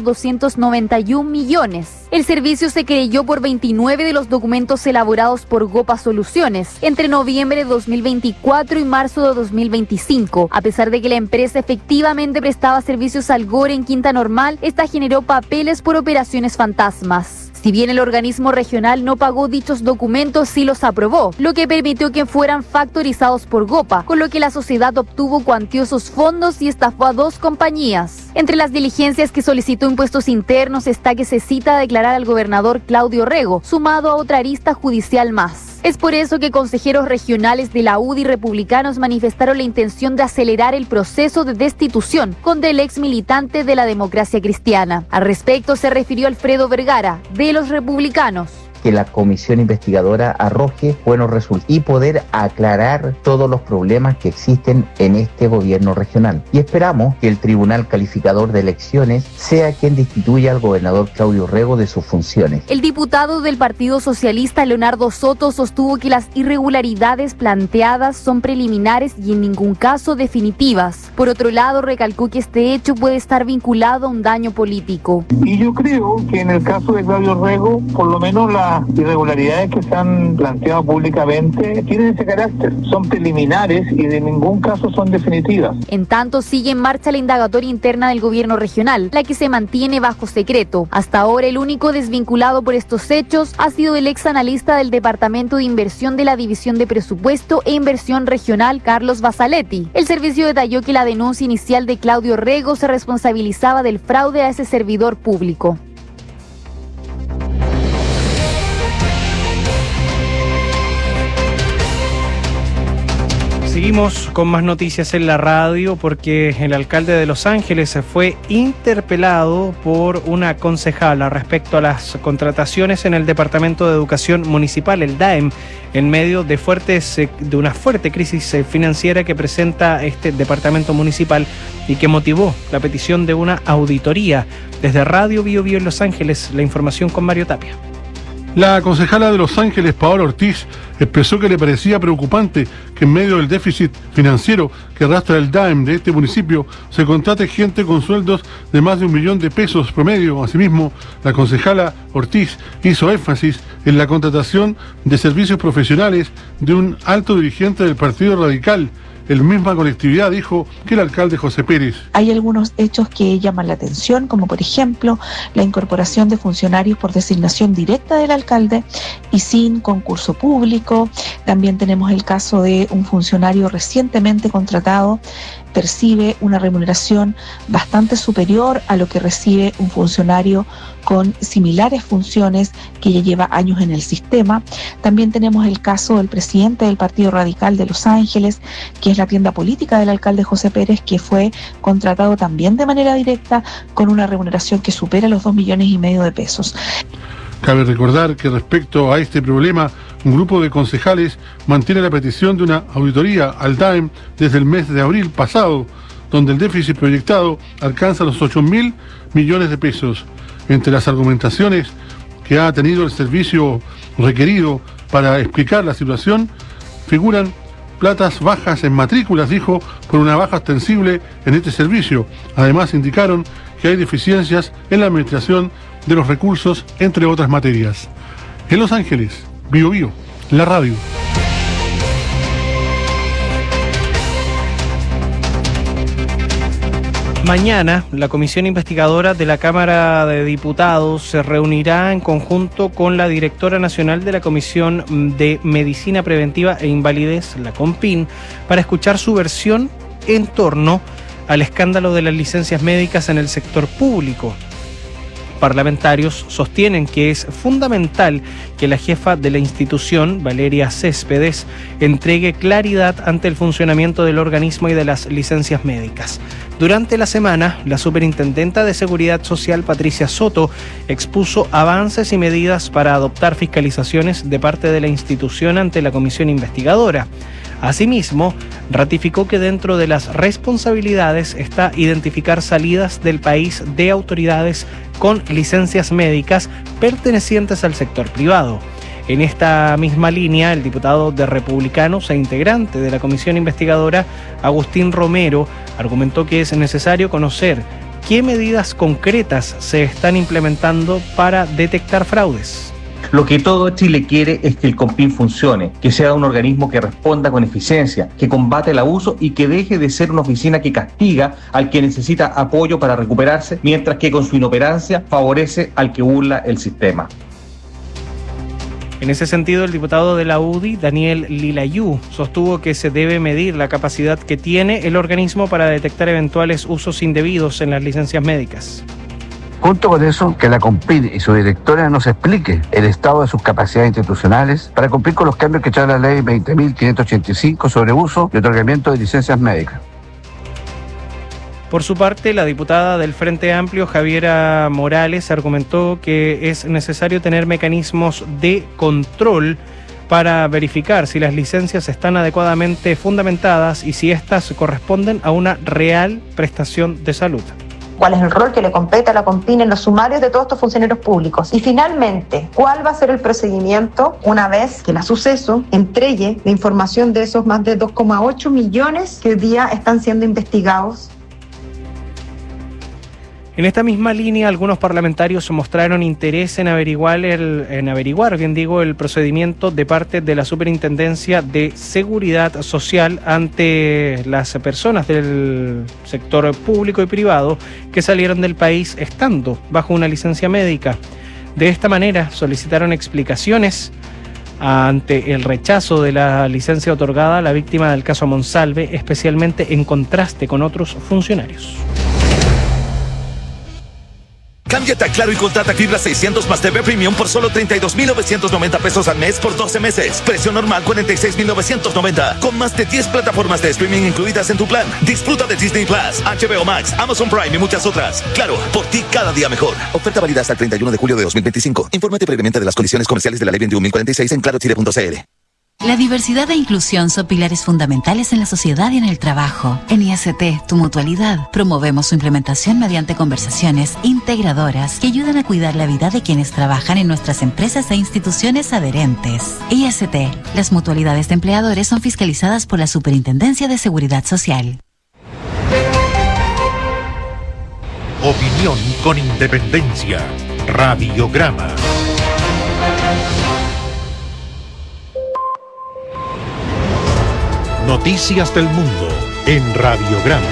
291 millones. El servicio se querelló por 29 de los documentos elaborados por Gopa Soluciones entre noviembre de 2024 y marzo de 2025. A pesar de que la empresa efectivamente prestaba servicios al GORE en Quinta Normal, esta generó papeles por operaciones fantasmas. Si bien el organismo regional no pagó dichos documentos, sí los aprobó, lo que permitió que fueran factorizados por Gopa, con lo que la sociedad obtuvo cuantiosos fondos y estafó a 2 compañías. Entre las diligencias que solicitó Impuestos Internos está que se cita a declarar al gobernador Claudio Orrego, sumado a otra arista judicial más. Es por eso que consejeros regionales de la UDI republicanos manifestaron la intención de acelerar el proceso de destitución contra el ex militante de la Democracia Cristiana. Al respecto se refirió Alfredo Vergara, de los republicanos. Que la comisión investigadora arroje buenos resultados y poder aclarar todos los problemas que existen en este gobierno regional. Y esperamos que el Tribunal Calificador de Elecciones sea quien destituya al gobernador Claudio Orrego de sus funciones. El diputado del Partido Socialista, Leonardo Soto, sostuvo que las irregularidades planteadas son preliminares y en ningún caso definitivas. Por otro lado, recalcó que este hecho puede estar vinculado a un daño político. Y yo creo que en el caso de Claudio Orrego, por lo menos las irregularidades que se han planteado públicamente tienen ese carácter, son preliminares y de ningún caso son definitivas. En tanto, sigue en marcha la indagatoria interna del gobierno regional, la que se mantiene bajo secreto. Hasta ahora, el único desvinculado por estos hechos ha sido el ex analista del Departamento de Inversión de la División de Presupuesto e Inversión Regional, Carlos Basaletti. El servicio detalló que la denuncia inicial de Claudio Orrego se responsabilizaba del fraude a ese servidor público. Seguimos con más noticias en la radio porque el alcalde de Los Ángeles fue interpelado por una concejala respecto a las contrataciones en el Departamento de Educación Municipal, el DAEM, en medio de una fuerte crisis financiera que presenta este departamento municipal y que motivó la petición de una auditoría. Desde Radio Bio Bio en Los Ángeles, la información con Mario Tapia. La concejala de Los Ángeles, Paola Ortiz, expresó que le parecía preocupante que en medio del déficit financiero que arrastra el DAEM de este municipio se contrate gente con sueldos de más de 1 millón de pesos promedio. Asimismo, la concejala Ortiz hizo énfasis en la contratación de servicios profesionales de un alto dirigente del Partido Radical. La misma colectividad dijo que el alcalde José Pérez. Hay algunos hechos que llaman la atención, como por ejemplo la incorporación de funcionarios por designación directa del alcalde y sin concurso público. También tenemos el caso de un funcionario recientemente contratado percibe una remuneración bastante superior a lo que recibe un funcionario con similares funciones que ya lleva años en el sistema. También tenemos el caso del presidente del Partido Radical de Los Ángeles, que es la tienda política del alcalde José Pérez, que fue contratado también de manera directa con una remuneración que supera los 2,5 millones de pesos. Cabe recordar que respecto a este problema, un grupo de concejales mantiene la petición de una auditoría al DAEM desde el mes de abril pasado, donde el déficit proyectado alcanza los 8.000 millones de pesos. Entre las argumentaciones que ha tenido el servicio requerido para explicar la situación, figuran platas bajas en matrículas, dijo, por una baja ostensible en este servicio. Además, indicaron que hay deficiencias en la administración de los recursos, entre otras materias. En Los Ángeles, Bio Bio, la radio. Mañana, la comisión investigadora de la Cámara de Diputados se reunirá en conjunto con la directora nacional de la Comisión de Medicina Preventiva e Invalidez, la COMPIN, para escuchar su versión en torno al escándalo de las licencias médicas en el sector público. Parlamentarios sostienen que es fundamental que la jefa de la institución, Valeria Céspedes, entregue claridad ante el funcionamiento del organismo y de las licencias médicas. Durante la semana, la superintendenta de Seguridad Social, Patricia Soto, expuso avances y medidas para adoptar fiscalizaciones de parte de la institución ante la comisión investigadora. Asimismo, ratificó que dentro de las responsabilidades está identificar salidas del país de autoridades con licencias médicas pertenecientes al sector privado. En esta misma línea, el diputado de Republicanos e integrante de la comisión investigadora, Agustín Romero, argumentó que es necesario conocer qué medidas concretas se están implementando para detectar fraudes. Lo que todo Chile quiere es que el COMPIN funcione, que sea un organismo que responda con eficiencia, que combate el abuso y que deje de ser una oficina que castiga al que necesita apoyo para recuperarse, mientras que con su inoperancia favorece al que burla el sistema. En ese sentido, el diputado de la UDI, Daniel Lilayú, sostuvo que se debe medir la capacidad que tiene el organismo para detectar eventuales usos indebidos en las licencias médicas. Junto con eso, que la COMPIN y su directora nos explique el estado de sus capacidades institucionales para cumplir con los cambios que trae la ley 20.585 sobre uso y otorgamiento de licencias médicas. Por su parte, la diputada del Frente Amplio, Javiera Morales, argumentó que es necesario tener mecanismos de control para verificar si las licencias están adecuadamente fundamentadas y si éstas corresponden a una real prestación de salud. ¿Cuál es el rol que le compete a la COMPIN en los sumarios de todos estos funcionarios públicos? Y finalmente, ¿cuál va a ser el procedimiento una vez que la Suceso entregue la información de esos más de 2,8 millones que hoy día están siendo investigados? En esta misma línea, algunos parlamentarios mostraron interés en averiguar el procedimiento de parte de la Superintendencia de Seguridad Social ante las personas del sector público y privado que salieron del país estando bajo una licencia médica. De esta manera, solicitaron explicaciones ante el rechazo de la licencia otorgada a la víctima del caso Monsalve, especialmente en contraste con otros funcionarios. Cámbiate a Claro y contrata fibra 600 más TV Premium por solo 32,990 pesos al mes por 12 meses. Precio normal 46,990. Con más de 10 plataformas de streaming incluidas en tu plan. Disfruta de Disney Plus, HBO Max, Amazon Prime y muchas otras. Claro, por ti cada día mejor. Oferta válida hasta el 31 de julio de 2025. Infórmate previamente de las condiciones comerciales de la ley 21.046 en clarochile.cl. La diversidad e inclusión son pilares fundamentales en la sociedad y en el trabajo. En IST, tu mutualidad, promovemos su implementación mediante conversaciones integradoras que ayudan a cuidar la vida de quienes trabajan en nuestras empresas e instituciones adherentes. IST, las mutualidades de empleadores son fiscalizadas por la Superintendencia de Seguridad Social. Opinión con independencia. Radiograma. Noticias del mundo en Radiograma.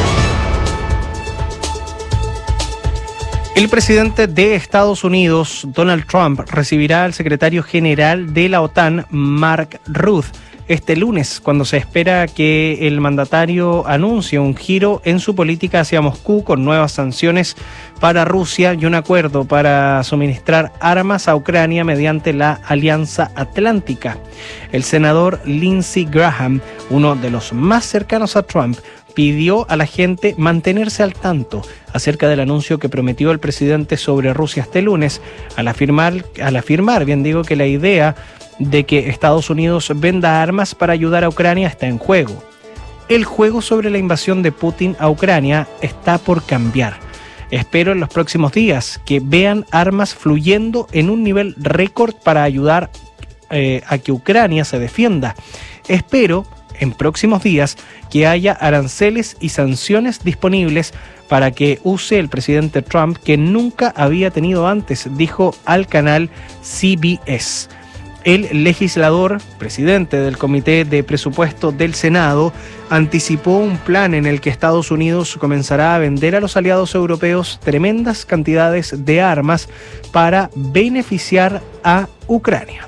El presidente de Estados Unidos, Donald Trump, recibirá al secretario general de la OTAN, Mark Rutte, este lunes, cuando se espera que el mandatario anuncie un giro en su política hacia Moscú con nuevas sanciones para Rusia y un acuerdo para suministrar armas a Ucrania mediante la Alianza Atlántica. El senador Lindsey Graham, uno de los más cercanos a Trump, pidió a la gente mantenerse al tanto acerca del anuncio que prometió el presidente sobre Rusia este lunes, al afirmar que la idea de que Estados Unidos venda armas para ayudar a Ucrania está en juego. El juego sobre la invasión de Putin a Ucrania está por cambiar. Espero en los próximos días que vean armas fluyendo en un nivel récord para ayudar a que Ucrania se defienda. Espero en próximos días que haya aranceles y sanciones disponibles para que use el presidente Trump, que nunca había tenido antes, dijo al canal CBS. El legislador, presidente del Comité de Presupuesto del Senado, anticipó un plan en el que Estados Unidos comenzará a vender a los aliados europeos tremendas cantidades de armas para beneficiar a Ucrania.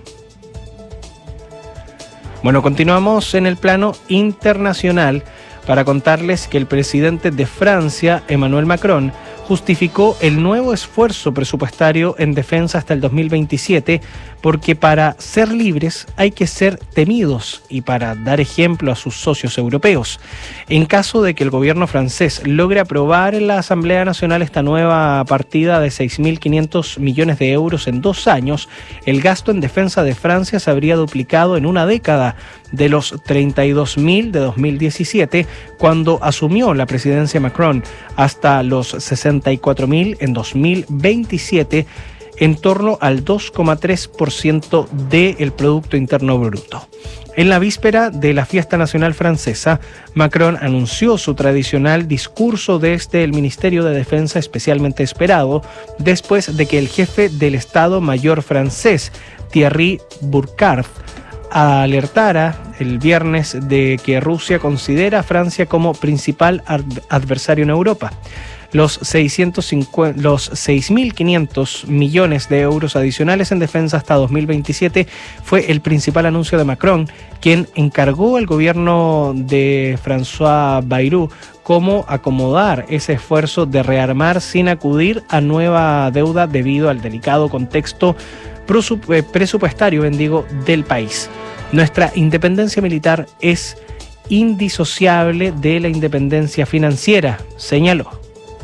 Bueno, continuamos en el plano internacional para contarles que el presidente de Francia, Emmanuel Macron, justificó el nuevo esfuerzo presupuestario en defensa hasta el 2027 porque para ser libres hay que ser temidos y para dar ejemplo a sus socios europeos. En caso de que el gobierno francés logre aprobar en la Asamblea Nacional esta nueva partida de 6.500 millones de euros en 2 años, el gasto en defensa de Francia se habría duplicado en una década, de los 32.000 de 2017, cuando asumió la presidencia Macron, hasta los 64.000 en 2027, en torno al 2,3% del Producto Interno Bruto. En la víspera de la fiesta nacional francesa, Macron anunció su tradicional discurso desde el Ministerio de Defensa, especialmente esperado, después de que el jefe del Estado Mayor francés, Thierry Burkhardt, alertara el viernes de que Rusia considera a Francia como principal adversario en Europa. Los 6.500 millones de euros adicionales en defensa hasta 2027 fue el principal anuncio de Macron, quien encargó al gobierno de François Bayrou cómo acomodar ese esfuerzo de rearmar sin acudir a nueva deuda debido al delicado contexto presupuestario, del país. Nuestra independencia militar es indisociable de la independencia financiera, señaló.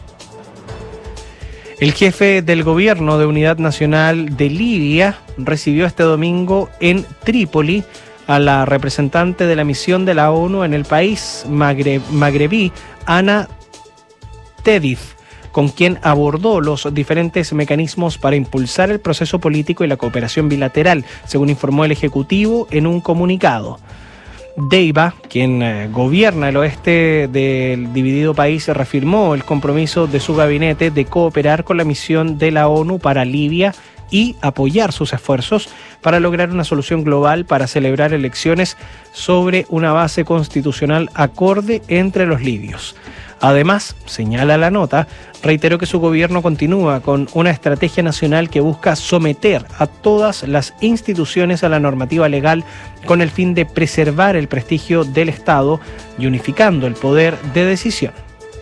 El jefe del Gobierno de Unidad Nacional de Libia recibió este domingo en Trípoli a la representante de la misión de la ONU en el país magrebí, Ana Tedif, con quien abordó los diferentes mecanismos para impulsar el proceso político y la cooperación bilateral, según informó el Ejecutivo en un comunicado. Deiba, quien gobierna el oeste del dividido país, reafirmó el compromiso de su gabinete de cooperar con la misión de la ONU para Libia y apoyar sus esfuerzos para lograr una solución global para celebrar elecciones sobre una base constitucional acorde entre los libios. Además, señala la nota, reiteró que su gobierno continúa con una estrategia nacional que busca someter a todas las instituciones a la normativa legal con el fin de preservar el prestigio del Estado y unificando el poder de decisión.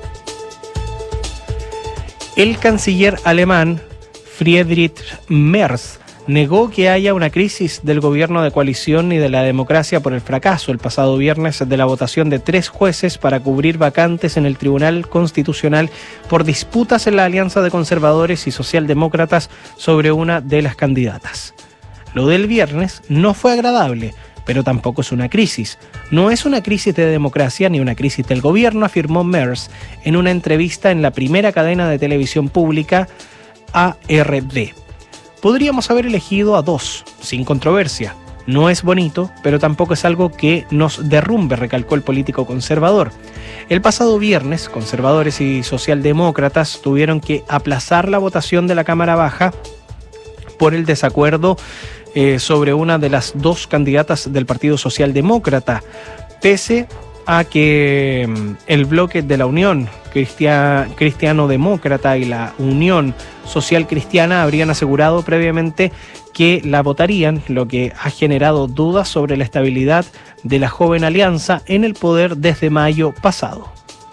El canciller alemán Friedrich Merz negó que haya una crisis del gobierno de coalición ni de la democracia por el fracaso el pasado viernes de la votación de 3 jueces para cubrir vacantes en el Tribunal Constitucional por disputas en la alianza de conservadores y socialdemócratas sobre una de las candidatas. Lo del viernes no fue agradable, pero tampoco es una crisis. No es una crisis de democracia ni una crisis del gobierno, afirmó Merz en una entrevista en la primera cadena de televisión pública ARD. Podríamos haber elegido a 2, sin controversia. No es bonito, pero tampoco es algo que nos derrumbe, recalcó el político conservador. El pasado viernes, conservadores y socialdemócratas tuvieron que aplazar la votación de la Cámara Baja por el desacuerdo sobre una de las 2 candidatas del Partido Socialdemócrata, pese a que el bloque de la Unión Cristiano-Demócrata y la Unión Social Cristiana habrían asegurado previamente que la votarían, lo que ha generado dudas sobre la estabilidad de la joven alianza en el poder desde mayo pasado.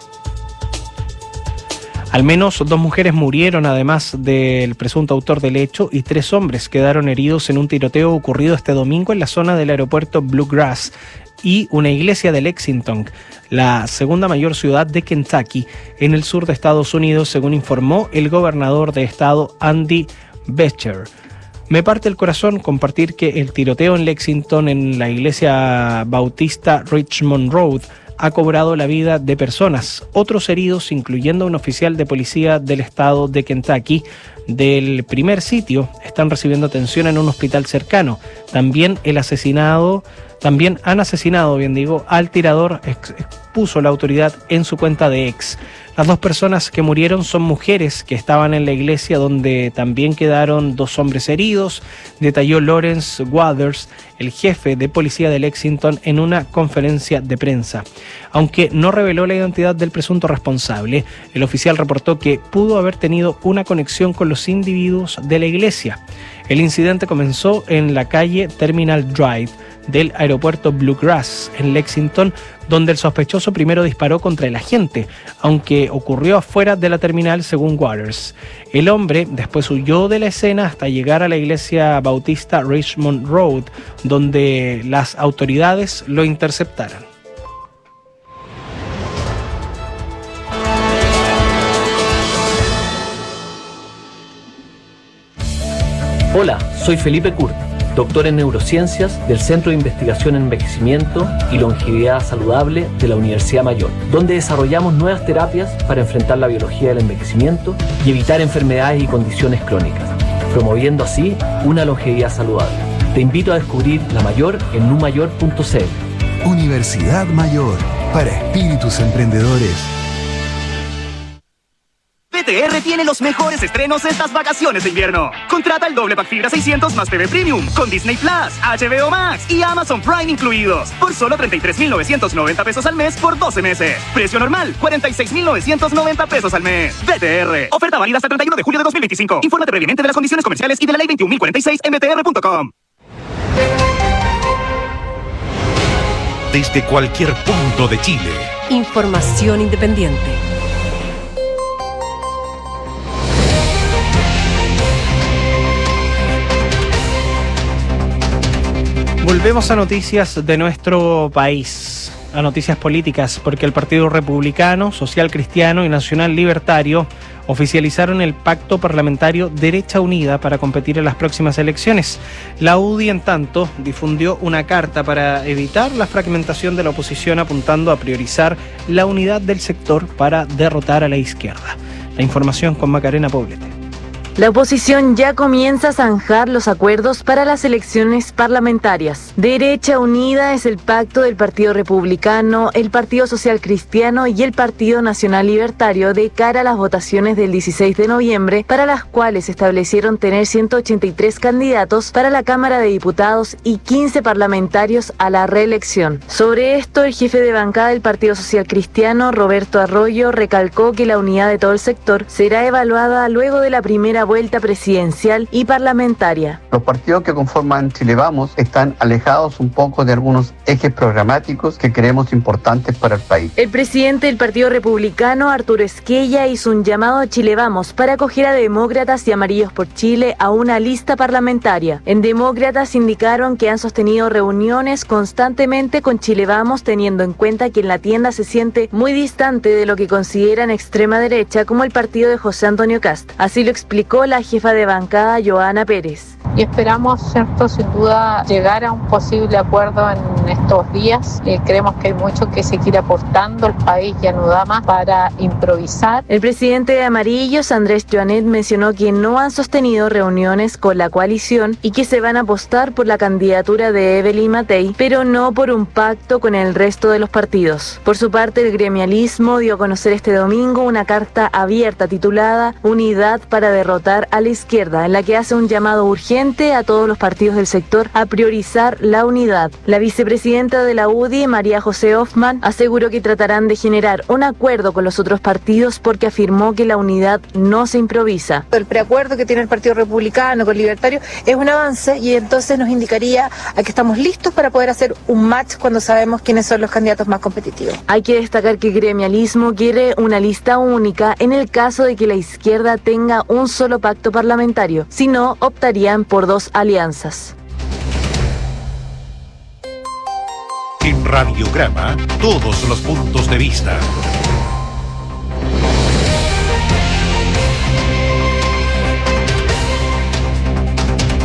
Al menos 2 mujeres murieron, además del presunto autor del hecho, y 3 hombres quedaron heridos en un tiroteo ocurrido este domingo en la zona del aeropuerto Bluegrass y una iglesia de Lexington, la segunda mayor ciudad de Kentucky, en el sur de Estados Unidos, según informó el gobernador de estado Andy Beshear. Me parte el corazón compartir que el tiroteo en Lexington, en la iglesia bautista Richmond Road, ha cobrado la vida de personas. Otros heridos, incluyendo un oficial de policía del estado de Kentucky, del primer sitio están recibiendo atención en un hospital cercano. También han asesinado, al tirador, expuso la autoridad en su cuenta de X. Las 2 personas que murieron son mujeres que estaban en la iglesia, donde también quedaron 2 hombres heridos, detalló Lawrence Waters, el jefe de policía de Lexington, en una conferencia de prensa. Aunque no reveló la identidad del presunto responsable, el oficial reportó que pudo haber tenido una conexión con los individuos de la iglesia. El incidente comenzó en la calle Terminal Drive del aeropuerto Bluegrass en Lexington, donde el sospechoso primero disparó contra el agente, aunque ocurrió afuera de la terminal, según Waters. El hombre después huyó de la escena hasta llegar a la iglesia bautista Richmond Road, donde las autoridades lo interceptaron. Hola, soy Felipe Kurt, doctor en neurociencias del Centro de Investigación en Envejecimiento y Longevidad Saludable de la Universidad Mayor, donde desarrollamos nuevas terapias para enfrentar la biología del envejecimiento y evitar enfermedades y condiciones crónicas, promoviendo así una longevidad saludable. Te invito a descubrir la Mayor en numayor.cl. Universidad Mayor, para espíritus emprendedores. VTR tiene los mejores estrenos estas vacaciones de invierno. Contrata el doble pack fibra 600 más TV Premium con Disney Plus, HBO Max y Amazon Prime incluidos por solo 33,990 pesos al mes por 12 meses. Precio normal, 46,990 pesos al mes. VTR. Oferta válida hasta el 31 de julio de 2025. Infórmate previamente de las condiciones comerciales y de la ley 21.046 en vtr.com. Desde cualquier punto de Chile. Información independiente. Volvemos a noticias de nuestro país, a noticias políticas, porque el Partido Republicano, Social Cristiano y Nacional Libertario oficializaron el pacto parlamentario Derecha Unida para competir en las próximas elecciones. La UDI, en tanto, difundió una carta para evitar la fragmentación de la oposición, apuntando a priorizar la unidad del sector para derrotar a la izquierda. La información con Macarena Poblete. La oposición ya comienza a zanjar los acuerdos para las elecciones parlamentarias. Derecha Unida es el pacto del Partido Republicano, el Partido Social Cristiano y el Partido Nacional Libertario de cara a las votaciones del 16 de noviembre, para las cuales establecieron tener 183 candidatos para la Cámara de Diputados y 15 parlamentarios a la reelección. Sobre esto, el jefe de bancada del Partido Social Cristiano, Roberto Arroyo, recalcó que la unidad de todo el sector será evaluada luego de la primera vuelta presidencial y parlamentaria. Los partidos que conforman Chile Vamos están alejados un poco de algunos ejes programáticos que creemos importantes para el país. El presidente del Partido Republicano, Arturo Esquella, hizo un llamado a Chile Vamos para acoger a Demócratas y Amarillos por Chile a una lista parlamentaria. En Demócratas indicaron que han sostenido reuniones constantemente con Chile Vamos, teniendo en cuenta que en la tienda se siente muy distante de lo que consideran extrema derecha, como el partido de José Antonio Kast. Así lo explicó la jefa de bancada, Joana Pérez. Y esperamos, ¿cierto?, sin duda llegar a un posible acuerdo en estos días. Creemos que hay mucho que seguir aportando, el país ya no da más para improvisar. El presidente de Amarillos, Andrés Joanet, mencionó que no han sostenido reuniones con la coalición y que se van a apostar por la candidatura de Evelyn Matei, pero no por un pacto con el resto de los partidos. Por su parte, el gremialismo dio a conocer este domingo una carta abierta titulada Unidad para derrotar a la izquierda, en la que hace un llamado urgente a todos los partidos del sector a priorizar la unidad. La vicepresidenta de la UDI, María José Hoffman, aseguró que tratarán de generar un acuerdo con los otros partidos porque afirmó que la unidad no se improvisa. El preacuerdo que tiene el Partido Republicano con Libertario es un avance y entonces nos indicaría a que estamos listos para poder hacer un match cuando sabemos quiénes son los candidatos más competitivos. Hay que destacar que el gremialismo quiere una lista única en el caso de que la izquierda tenga un solo pacto parlamentario, si no, optarían por dos alianzas. En Radiograma, todos los puntos de vista.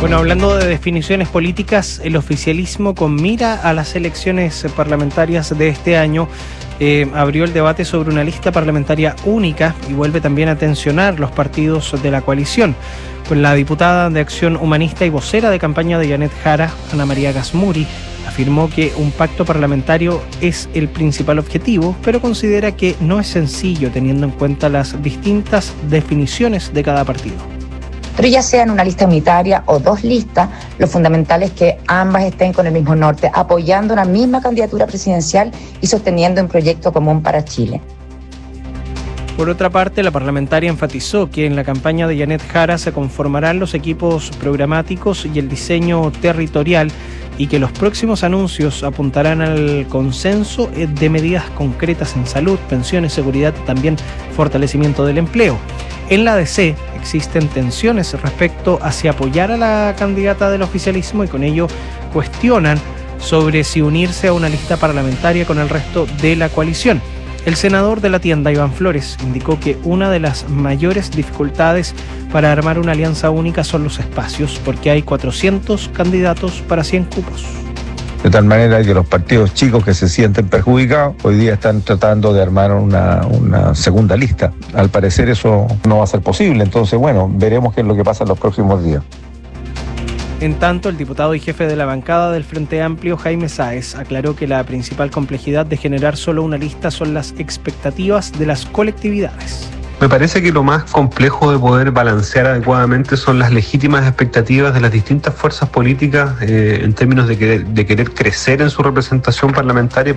Bueno, hablando de definiciones políticas, el oficialismo con mira a las elecciones parlamentarias de este año abrió el debate sobre una lista parlamentaria única y vuelve también a tensionar los partidos de la coalición. Pues la diputada de Acción Humanista y vocera de campaña de Yanet Jara, Ana María Gasmuri, afirmó que un pacto parlamentario es el principal objetivo, pero considera que no es sencillo teniendo en cuenta las distintas definiciones de cada partido. Pero ya sea en una lista unitaria o dos listas, lo fundamental es que ambas estén con el mismo norte, apoyando una misma candidatura presidencial y sosteniendo un proyecto común para Chile. Por otra parte, la parlamentaria enfatizó que en la campaña de Yanet Jara se conformarán los equipos programáticos y el diseño territorial y que los próximos anuncios apuntarán al consenso de medidas concretas en salud, pensiones, seguridad y también fortalecimiento del empleo. En la DC existen tensiones respecto a si apoyar a la candidata del oficialismo y con ello cuestionan sobre si unirse a una lista parlamentaria con el resto de la coalición. El senador de la tienda, Iván Flores, indicó que una de las mayores dificultades para armar una alianza única son los espacios, porque hay 400 candidatos para 100 cupos. De tal manera que los partidos chicos que se sienten perjudicados hoy día están tratando de armar una segunda lista. Al parecer eso no va a ser posible, entonces bueno, veremos qué es lo que pasa en los próximos días. En tanto, el diputado y jefe de la bancada del Frente Amplio, Jaime Sáez, aclaró que la principal complejidad de generar solo una lista son las expectativas de las colectividades. Me parece que lo más complejo de poder balancear adecuadamente son las legítimas expectativas de las distintas fuerzas políticas en términos de querer crecer en su representación parlamentaria.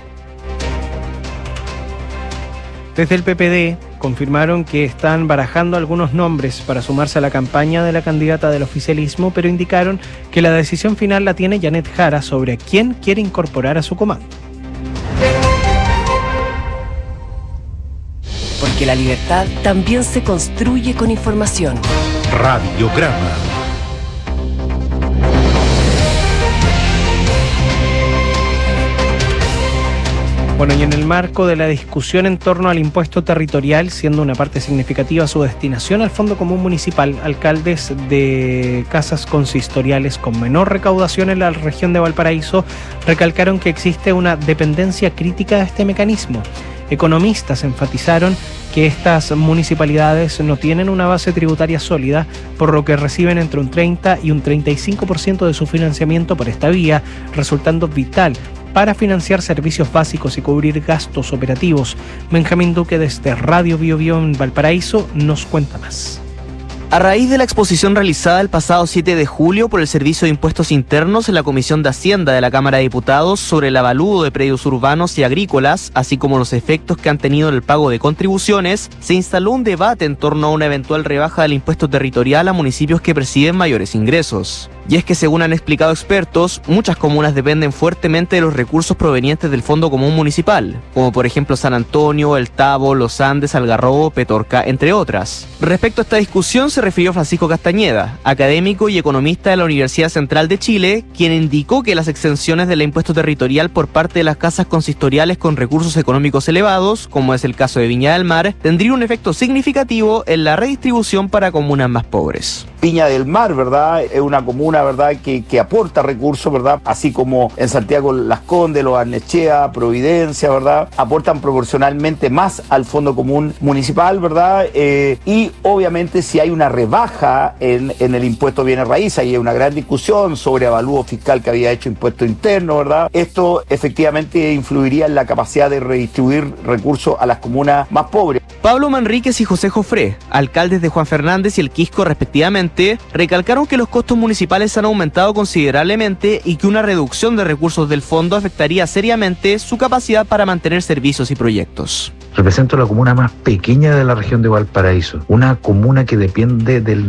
Desde el PPD confirmaron que están barajando algunos nombres para sumarse a la campaña de la candidata del oficialismo, pero indicaron que la decisión final la tiene Yanet Jara sobre a quién quiere incorporar a su comando. Porque la libertad también se construye con información. Radiograma. Bueno, y en el marco de la discusión en torno al impuesto territorial, siendo una parte significativa su destinación al Fondo Común Municipal, alcaldes de casas consistoriales con menor recaudación en la región de Valparaíso recalcaron que existe una dependencia crítica de este mecanismo. Economistas enfatizaron que estas municipalidades no tienen una base tributaria sólida, por lo que reciben entre un 30 y un 35% de su financiamiento por esta vía, resultando vital para financiar servicios básicos y cubrir gastos operativos. Benjamín Duque desde Radio Bio Bio en Valparaíso nos cuenta más. A raíz de la exposición realizada el pasado 7 de julio por el Servicio de Impuestos Internos en la Comisión de Hacienda de la Cámara de Diputados sobre el avalúo de predios urbanos y agrícolas, así como los efectos que han tenido en el pago de contribuciones, se instaló un debate en torno a una eventual rebaja del impuesto territorial a municipios que perciben mayores ingresos. Y es que, según han explicado expertos, muchas comunas dependen fuertemente de los recursos provenientes del Fondo Común Municipal, como por ejemplo San Antonio, El Tabo, Los Andes, Algarrobo, Petorca, entre otras. Respecto a esta discusión se refirió Francisco Castañeda, académico y economista de la Universidad Central de Chile, quien indicó que las exenciones del impuesto territorial por parte de las casas consistoriales con recursos económicos elevados, como es el caso de Viña del Mar, tendría un efecto significativo en la redistribución para comunas más pobres. Viña del Mar, ¿verdad? Es una comuna, ¿verdad?, que aporta recursos, ¿verdad? Así como en Santiago Las Condes, Los Arnechea, Providencia, ¿verdad? Aportan proporcionalmente más al Fondo Común Municipal, ¿verdad? Y obviamente si hay una rebaja en el impuesto bienes raíces, hay una gran discusión sobre avalúo fiscal que había hecho Impuesto Interno, ¿verdad? Esto efectivamente influiría en la capacidad de redistribuir recursos a las comunas más pobres. Pablo Manríquez y José Jofré, alcaldes de Juan Fernández y El Quisco respectivamente, recalcaron que los costos municipales han aumentado considerablemente y que una reducción de recursos del fondo afectaría seriamente su capacidad para mantener servicios y proyectos. Represento la comuna más pequeña de la región de Valparaíso, una comuna que depende del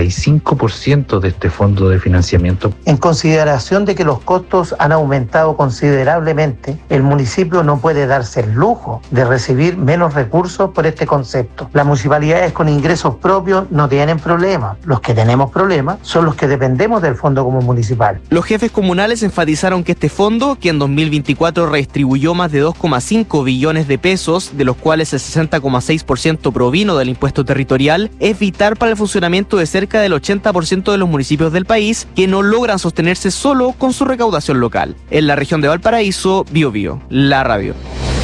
95% de este fondo de financiamiento. En consideración de que los costos han aumentado considerablemente, el municipio no puede darse el lujo de recibir menos recursos por este concepto. Las municipalidades con ingresos propios no tienen problema. Los que tenemos problemas son los que dependemos del Fondo Común Municipal. Los jefes comunales enfatizaron que este fondo, que en 2024 redistribuyó más de 2,5 billones de pesos, de los los cuales el 60,6% provino del impuesto territorial, es vital para el funcionamiento de cerca del 80% de los municipios del país que no logran sostenerse solo con su recaudación local. En la región de Valparaíso, Biobío, la radio.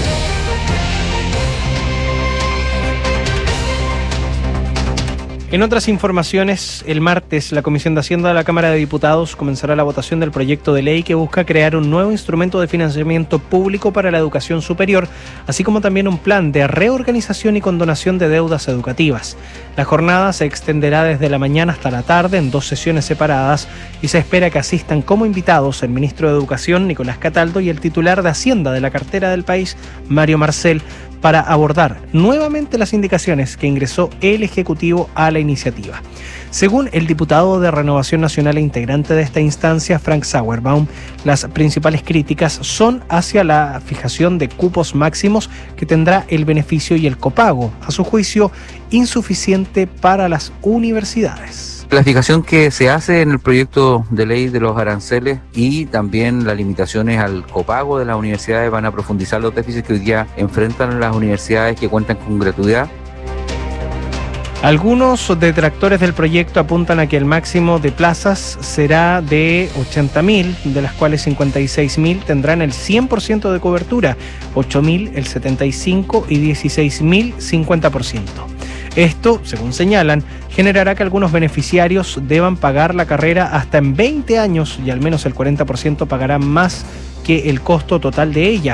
En otras informaciones, el martes la Comisión de Hacienda de la Cámara de Diputados comenzará la votación del proyecto de ley que busca crear un nuevo instrumento de financiamiento público para la educación superior, así como también un plan de reorganización y condonación de deudas educativas. La jornada se extenderá desde la mañana hasta la tarde en 2 sesiones separadas y se espera que asistan como invitados el ministro de Educación, Nicolás Cataldo, y el titular de Hacienda de la cartera del país, Mario Marcel, para abordar nuevamente las indicaciones que ingresó el Ejecutivo a la iniciativa. Según el diputado de Renovación Nacional e integrante de esta instancia, Frank Sauerbaum, las principales críticas son hacia la fijación de cupos máximos que tendrá el beneficio y el copago, a su juicio, insuficiente para las universidades. La fijación que se hace en el proyecto de ley de los aranceles y también las limitaciones al copago de las universidades van a profundizar los déficits que hoy día enfrentan las universidades que cuentan con gratuidad. Algunos detractores del proyecto apuntan a que el máximo de plazas será de 80.000, de las cuales 56.000 tendrán el 100% de cobertura, 8.000 el 75% y 16.000 50%. Esto, según señalan, generará que algunos beneficiarios deban pagar la carrera hasta en 20 años y al menos el 40% pagará más que el costo total de ella.